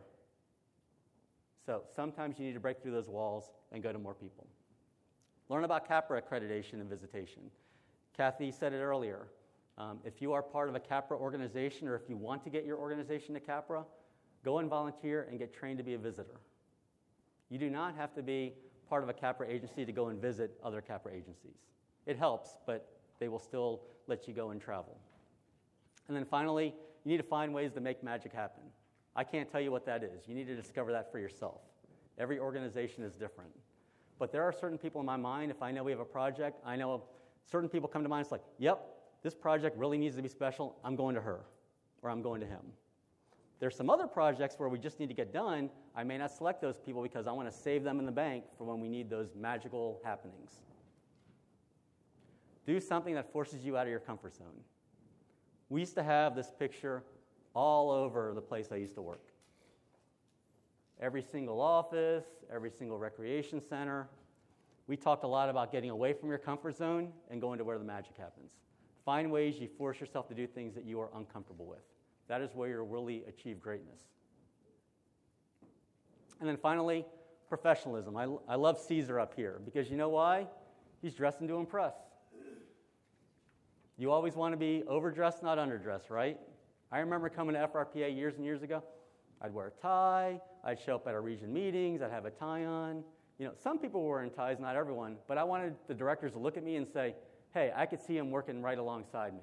S2: So sometimes you need to break through those walls and go to more people. Learn about CAPRA accreditation and visitation. Kathy said it earlier. Um, if you are part of a CAPRA organization, or if you want to get your organization to CAPRA, go and volunteer and get trained to be a visitor. You do not have to be part of a CAPRA agency to go and visit other CAPRA agencies. It helps, but they will still let you go and travel. And then finally, you need to find ways to make magic happen. I can't tell you what that is. You need to discover that for yourself. Every organization is different. But there are certain people in my mind, if I know we have a project, I know certain people come to mind, it's like, yep, this project really needs to be special, I'm going to her, or I'm going to him. There's some other projects where we just need to get done. I may not select those people because I want to save them in the bank for when we need those magical happenings. Do something that forces you out of your comfort zone. We used to have this picture all over the place I used to work. Every single office, every single recreation center. We talked a lot about getting away from your comfort zone and going to where the magic happens. Find ways you force yourself to do things that you are uncomfortable with. That is where you'll really achieve greatness. And then finally, professionalism. I, I love Caesar up here because you know why? He's dressing to impress. You always want to be overdressed, not underdressed, right? I remember coming to F R P A years and years ago. I'd wear a tie. I'd show up at our region meetings. I'd have a tie on. You know, some people were wearing ties, not everyone, but I wanted the directors to look at me and say, hey, I could see him working right alongside me.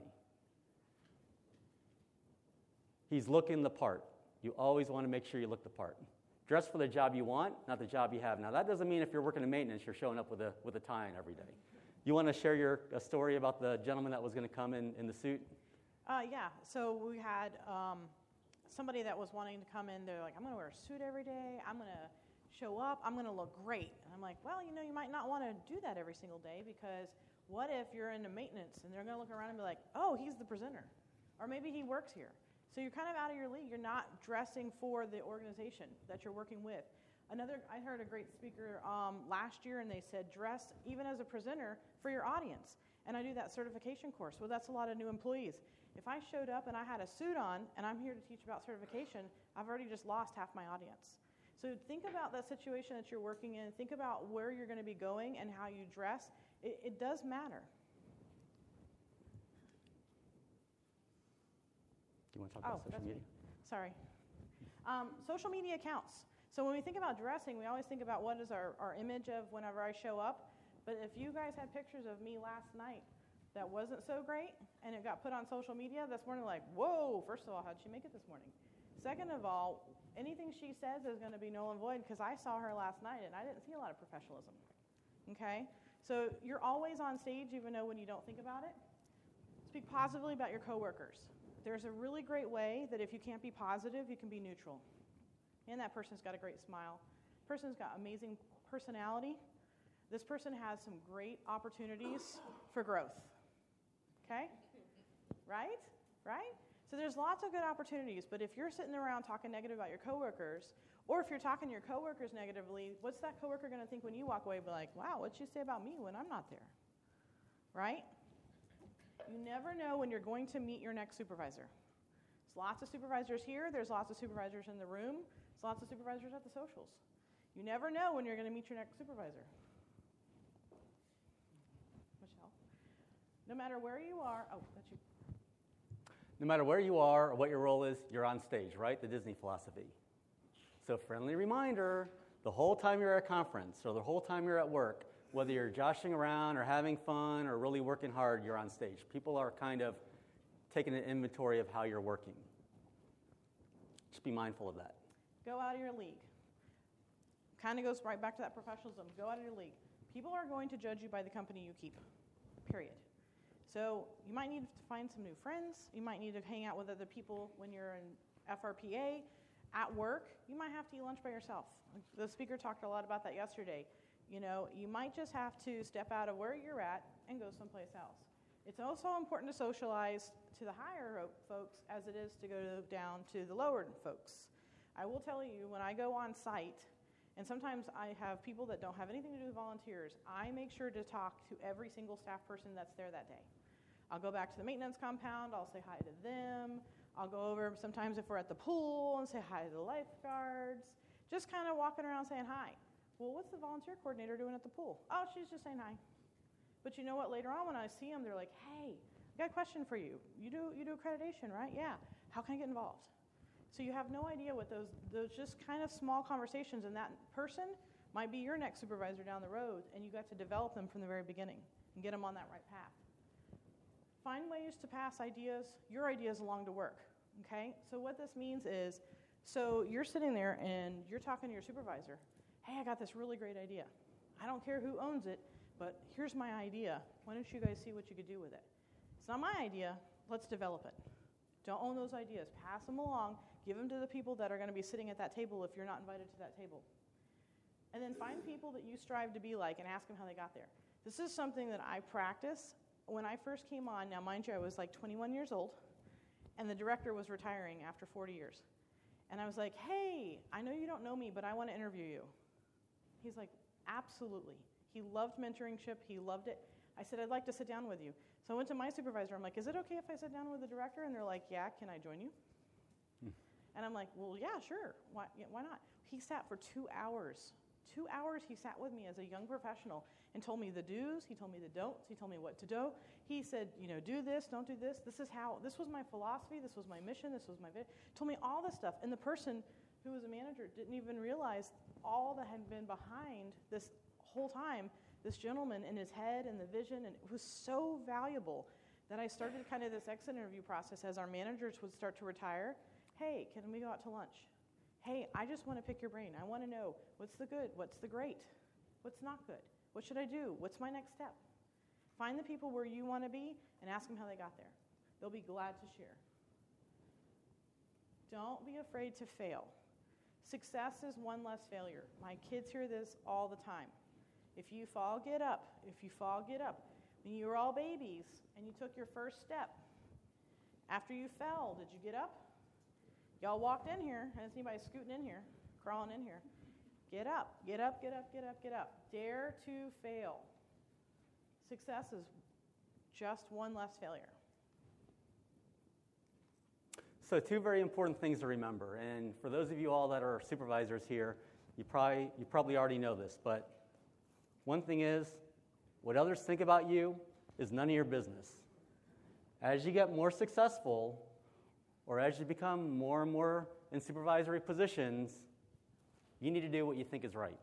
S2: He's looking the part. You always want to make sure you look the part. Dress for the job you want, not the job you have. Now, that doesn't mean if you're working in maintenance, you're showing up with a with a tie on every day. You want to share your a story about the gentleman that was going to come in, in the suit?
S3: Uh, yeah, so we had um, somebody that was wanting to come in. They're like, I'm going to wear a suit every day. I'm going to show up. I'm going to look great. And I'm like, well, you know, you might not want to do that every single day because what if you're into maintenance and they're going to look around and be like, oh, he's the presenter. Or maybe he works here. So you're kind of out of your league. You're not dressing for the organization that you're working with. Another, I heard a great speaker um, last year, and they said, dress even as a presenter for your audience. And I do that certification course. Well, that's a lot of new employees. If I showed up and I had a suit on, and I'm here to teach about certification, I've already just lost half my audience. So think about that situation that you're working in. Think about where you're going to be going and how you dress. It, it does matter.
S2: Do you want to talk about
S3: oh,
S2: social media?
S3: Me. Sorry. Um, social media accounts. So when we think about dressing, we always think about what is our, our image of whenever I show up. But if you guys had pictures of me last night that wasn't so great and it got put on social media this morning, like, whoa, first of all, how'd she make it this morning? Second of all, anything she says is going to be null and void because I saw her last night and I didn't see a lot of professionalism. Okay? So you're always on stage even though when you don't think about it. Speak positively about your coworkers. There's a really great way that if you can't be positive, you can be neutral. And that person's got a great smile. Person's got amazing personality. This person has some great opportunities for growth. Okay? Right? Right? So there's lots of good opportunities, but if you're sitting around talking negative about your coworkers, or if you're talking to your coworkers negatively, what's that coworker going to think when you walk away? Be like, wow, what'd you say about me when I'm not there? Right? You never know when you're going to meet your next supervisor. There's lots of supervisors here. There's lots of supervisors in the room. There's lots of supervisors at the socials. You never know when you're going to meet your next supervisor. Michelle? No matter where you are, oh, that's you.
S2: No matter where you are or what your role is, you're on stage, right? The Disney philosophy. So friendly reminder, the whole time you're at a conference or the whole time you're at work, whether you're joshing around or having fun or really working hard, you're on stage. People are kind of taking an inventory of how you're working. Just be mindful of that.
S3: Go out of your league. Kind of goes right back to that professionalism. Go out of your league. People are going to judge you by the company you keep, period. So you might need to find some new friends. You might need to hang out with other people when you're in F R P A. At work, you might have to eat lunch by yourself. The speaker talked a lot about that yesterday. You know, you might just have to step out of where you're at and go someplace else. It's also important to socialize to the higher folks as it is to go down to the lower folks. I will tell you, when I go on site, and sometimes I have people that don't have anything to do with volunteers, I make sure to talk to every single staff person that's there that day. I'll go back to the maintenance compound, I'll say hi to them, I'll go over sometimes if we're at the pool and say hi to the lifeguards, just kind of walking around saying hi. Well, what's the volunteer coordinator doing at the pool? Oh, she's just saying hi. But you know what? Later on when I see them, they're like, hey, I got a question for you. You do you do accreditation, right? Yeah. How can I get involved? So you have no idea what those, those just kind of small conversations, and that person might be your next supervisor down the road, and you got to develop them from the very beginning and get them on that right path. Find ways to pass ideas, your ideas along to work, okay? So what this means is, so you're sitting there and you're talking to your supervisor. Hey, I got this really great idea. I don't care who owns it, but here's my idea. Why don't you guys see what you could do with it? It's not my idea. Let's develop it. Don't own those ideas. Pass them along. Give them to the people that are going to be sitting at that table if you're not invited to that table. And then find people that you strive to be like and ask them how they got there. This is something that I practice. When I first came on, now mind you, I was like twenty-one years old, and the director was retiring after forty years. And I was like, hey, I know you don't know me, but I want to interview you. He's like, absolutely. He loved mentorship. He loved it. I said, I'd like to sit down with you. So I went to my supervisor. I'm like, is it okay if I sit down with the director? And they're like, yeah, can I join you? Hmm. And I'm like, well, yeah, sure. Why, yeah, why not? He sat for two hours. Two hours he sat with me as a young professional and told me the do's, he told me the don'ts, he told me what to do. He said, you know, do this, don't do this. This is how, this was my philosophy, this was my mission, this was my vision. Told me all this stuff. And the person who was a manager didn't even realize all that had been behind this whole time, this gentleman in his head and the vision, and it was so valuable that I started kind of this exit interview process as our managers would start to retire. Hey, can we go out to lunch? Hey, I just want to pick your brain. I want to know what's the good, what's the great, what's not good, what should I do, what's my next step? Find the people where you want to be and ask them how they got there. They'll be glad to share. Don't be afraid to fail. Success is one less failure. My kids hear this all the time. If you fall, get up. If you fall, get up. When you were all babies and you took your first step, after you fell, did you get up? Y'all walked in here. Has anybody scooting in here, crawling in here? Get up, get up, get up, get up, get up. Dare to fail. Success is just one less failure.
S2: So two very important things to remember. And for those of you all that are supervisors here, you probably, you probably already know this. But one thing is, what others think about you is none of your business. As you get more successful, or as you become more and more in supervisory positions, you need to do what you think is right.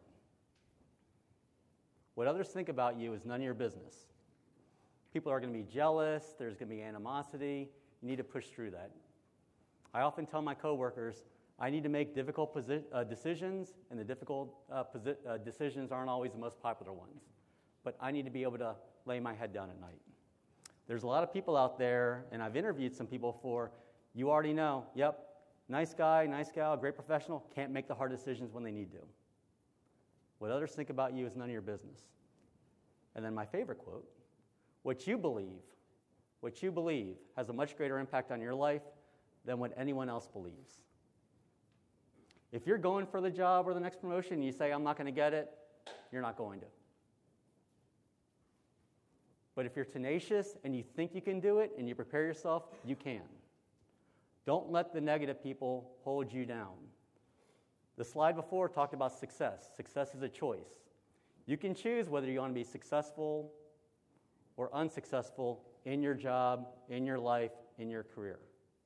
S2: What others think about you is none of your business. People are going to be jealous. There's going to be animosity. You need to push through that. I often tell my coworkers, I need to make difficult posi- uh, decisions, and the difficult uh, posi- uh, decisions aren't always the most popular ones. But I need to be able to lay my head down at night. There's a lot of people out there, and I've interviewed some people for, you already know, yep, nice guy, nice gal, great professional, can't make the hard decisions when they need to. What others think about you is none of your business. And then my favorite quote, what you believe, what you believe has a much greater impact on your life than what anyone else believes. If you're going for the job or the next promotion and you say, I'm not going to get it, you're not going to. But if you're tenacious and you think you can do it and you prepare yourself, you can. Don't let the negative people hold you down. The slide before talked about success. Success is a choice. You can choose whether you want to be successful or unsuccessful in your job, in your life, in your career.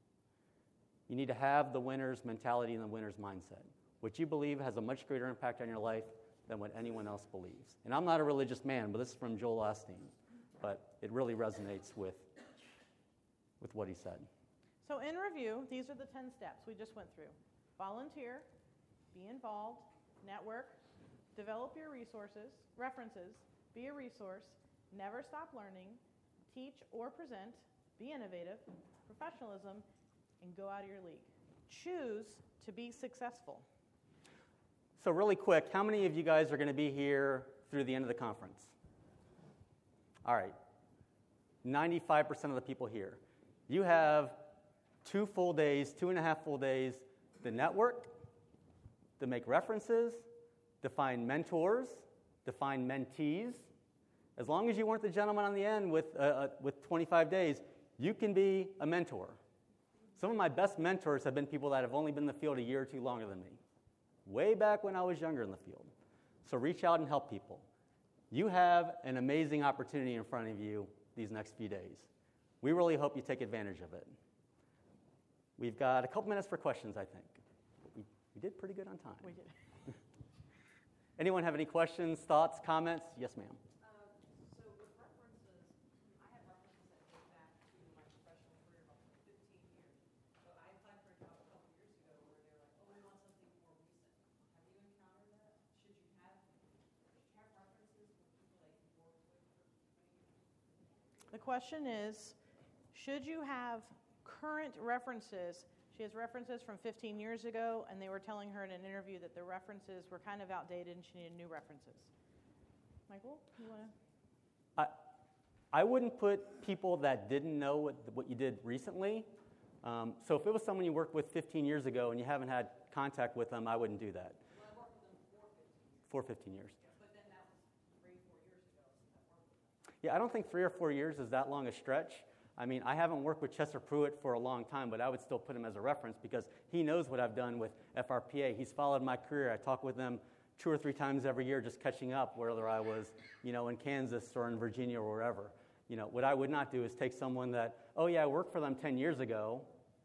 S2: You need to have the winner's mentality and the winner's mindset. What you believe has a much greater impact on your life than what anyone else believes. And I'm not a religious man, but this is from Joel Osteen. But it really resonates with, with what he said.
S3: So in review, these are the ten steps we just went through. Volunteer, be involved, network, develop your resources, references, be a resource, never stop learning, teach or present, be innovative, professionalism, and go out of your league. Choose to be successful.
S2: So really quick, how many of you guys are going to be here through the end of the conference? All right, ninety-five percent of the people here. You have two full days, two and a half full days to network, to make references, to find mentors, to find mentees. As long as you weren't the gentleman on the end with, uh, uh, with twenty-five days, you can be a mentor. Some of my best mentors have been people that have only been in the field a year or two longer than me, way back when I was younger in the field. So reach out and help people. You have an amazing opportunity in front of you these next few days. We really hope you take advantage of it. We've got a couple minutes for questions, I think. We, we did pretty good on time.
S3: We did.
S2: Anyone have any questions, thoughts, comments? Yes, ma'am.
S6: So with references, I have references that date back to my professional career about fifteen years. So I applied for a job a couple years ago where they were like, oh, we want something more recent. Have you encountered that? Should you have, should you have references from people that you've worked with for twenty years?
S3: The question is, should you have current references? She has references from fifteen years ago, and they were telling her in an interview that the references were kind of outdated and she needed new references. Michael, you want to?
S2: I, I wouldn't put people that didn't know what, what you did recently. Um, so if it was someone you worked with fifteen years ago and you haven't had contact with them, I wouldn't do that.
S6: Well, I worked with them for fifteen years.
S2: For fifteen years.
S6: But then that was three, four years ago since I worked with them.
S2: Yeah, I don't think three or four years is that long a stretch. I mean, I haven't worked with Chester Pruitt for a long time, but I would still put him as a reference because he knows what I've done with F R P A. He's followed my career. I talk with him two or three times every year just catching up, whether I was, you know, in Kansas or in Virginia or wherever. You know, what I would not do is take someone that, oh, yeah, I worked for them ten years ago,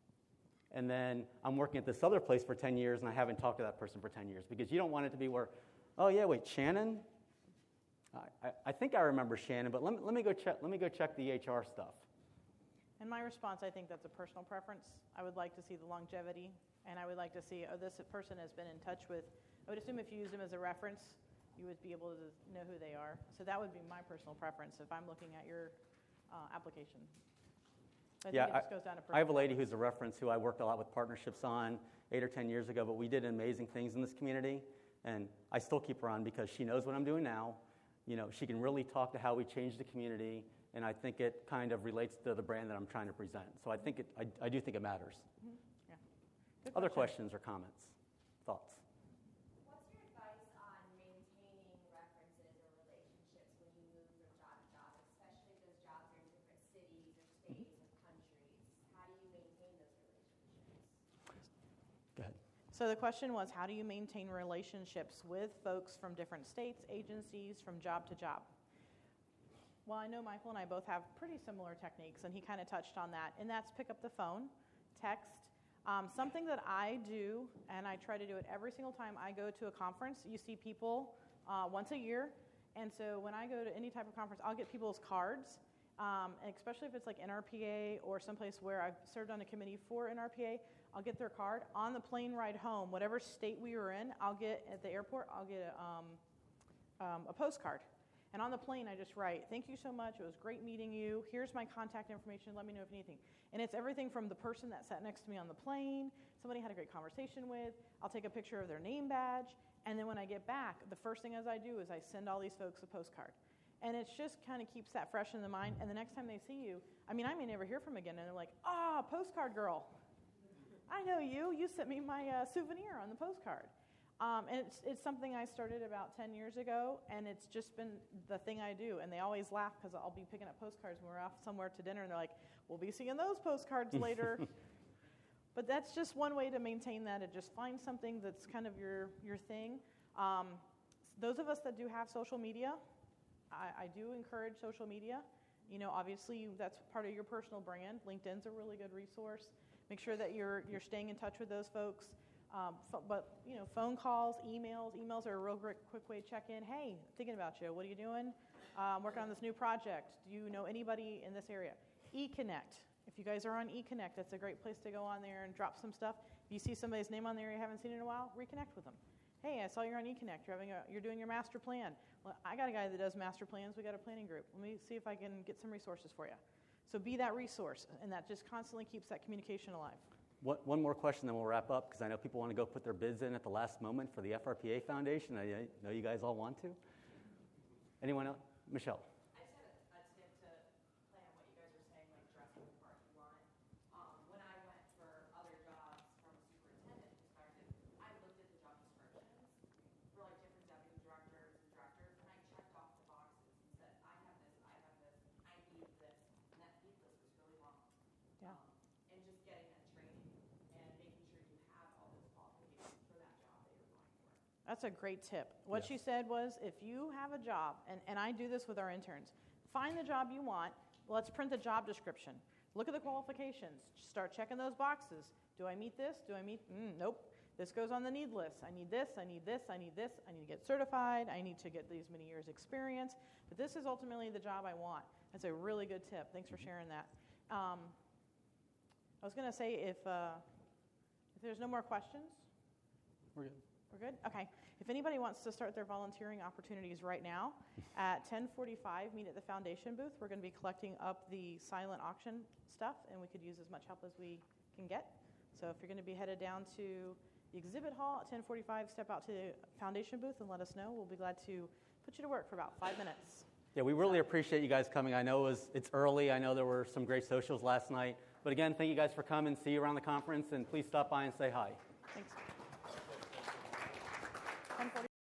S2: and then I'm working at this other place for ten years, and I haven't talked to that person for ten years because you don't want it to be where, oh, yeah, wait, Shannon? I, I, I think I remember Shannon, but let me, let me go check, let me go check the H R stuff.
S3: In my response, I think that's a personal preference. I would like to see the longevity, and I would like to see, oh, this person has been in touch with. I would assume if you use them as a reference, you would be able to know who they are. So that would be my personal preference if I'm looking at your uh, application. So I
S2: yeah,
S3: think it just goes down to
S2: I have a lady who's a reference who I worked a lot with partnerships on eight or ten years ago, but we did amazing things in this community, and I still keep her on because she knows what I'm doing now. You know, she can really talk to how we change the community, and I think it kind of relates to the brand that I'm trying to present. So I think it, I, I do think it matters.
S3: Mm-hmm. Yeah. Good
S2: Other
S3: question.
S2: questions or comments, thoughts?
S8: What's your advice on maintaining references or relationships when you move from job to job, especially if those jobs are in different cities or states or countries? How do you maintain those relationships?
S2: Go ahead.
S3: So the question was, how do you maintain relationships with folks from different states, agencies, from job to job? Well, I know Michael and I both have pretty similar techniques, and he kind of touched on that, and that's pick up the phone, text. Um, something that I do, and I try to do it every single time I go to a conference, you see people uh, once a year, and so when I go to any type of conference, I'll get people's cards, um, and especially if it's like N R P A or someplace where I've served on a committee for N R P A, I'll get their card. On the plane ride home, whatever state we were in, I'll get, at the airport, I'll get a, um, um, a postcard. And on the plane, I just write, thank you so much. It was great meeting you. Here's my contact information. Let me know if anything. And it's everything from the person that sat next to me on the plane, somebody I had a great conversation with. I'll take a picture of their name badge. And then when I get back, the first thing as I do is I send all these folks a postcard. And it just kind of keeps that fresh in the mind. And the next time they see you, I mean, I may never hear from them again. And they're like, ah, oh, postcard girl. I know you. You sent me my uh, souvenir on the postcard. Um, and it's, it's something I started about ten years ago, and it's just been the thing I do. And they always laugh because I'll be picking up postcards when we're off somewhere to dinner, and they're like, we'll be seeing those postcards later. But that's just one way to maintain that, and just find something that's kind of your, your thing. Um, those of us that do have social media, I, I do encourage social media. You know, obviously, that's part of your personal brand. LinkedIn's a really good resource. Make sure that you're you're staying in touch with those folks. Um, fo- but, you know, phone calls, emails. Emails are a real quick, quick way to check in. Hey, thinking about you. What are you doing? Um, working on this new project. Do you know anybody in this area? eConnect. If you guys are on eConnect, that's a great place to go on there and drop some stuff. If you see somebody's name on there you haven't seen in a while, reconnect with them. Hey, I saw you're on eConnect. You're, having a, you're doing your master plan. Well, I got a guy that does master plans. We got a planning group. Let me see if I can get some resources for you. So be that resource, and that just constantly keeps that communication alive.
S2: What, one more question, then we'll wrap up, because I know people want to go put their bids in at the last moment for the F R P A Foundation. I know you guys all want to. Anyone else? Michelle.
S6: I just had a, a tip to play on what you guys were saying, like dressing the part you want. Um, when I went for other jobs from a superintendent perspective, I looked at the job descriptions for like different deputy directors and directors, and I checked off the boxes and said, I have this, I have this, I need this, and that need list was really long.
S3: Yeah.
S6: Um, and just getting that training and making sure you have all those qualifications for that job that you're going for.
S3: That's a great tip. What
S2: Yes.
S3: she said was, if you have a job, and, and I do this with our interns, find the job you want, let's print the job description. Look at the qualifications. Start checking those boxes. Do I meet this? Do I meet, mm, nope. This goes on the need list. I need this, I need this, I need this, I need to get certified, I need to get these many years experience. But this is ultimately the job I want. That's a really good tip. Thanks for sharing that. Um, I was going to say, if, uh, if there's no more questions,
S2: We're good.
S3: we're good? Okay. If anybody wants to start their volunteering opportunities right now, at ten forty-five, meet at the foundation booth. We're going to be collecting up the silent auction stuff, and we could use as much help as we can get. So if you're going to be headed down to the exhibit hall at ten forty-five, step out to the foundation booth and let us know. We'll be glad to put you to work for about five minutes.
S2: Yeah, we really appreciate you guys coming. I know it was, it's early. I know there were some great socials last night. But again, thank you guys for coming. See you around the conference, and please stop by and say hi.
S3: Thanks. ten forty.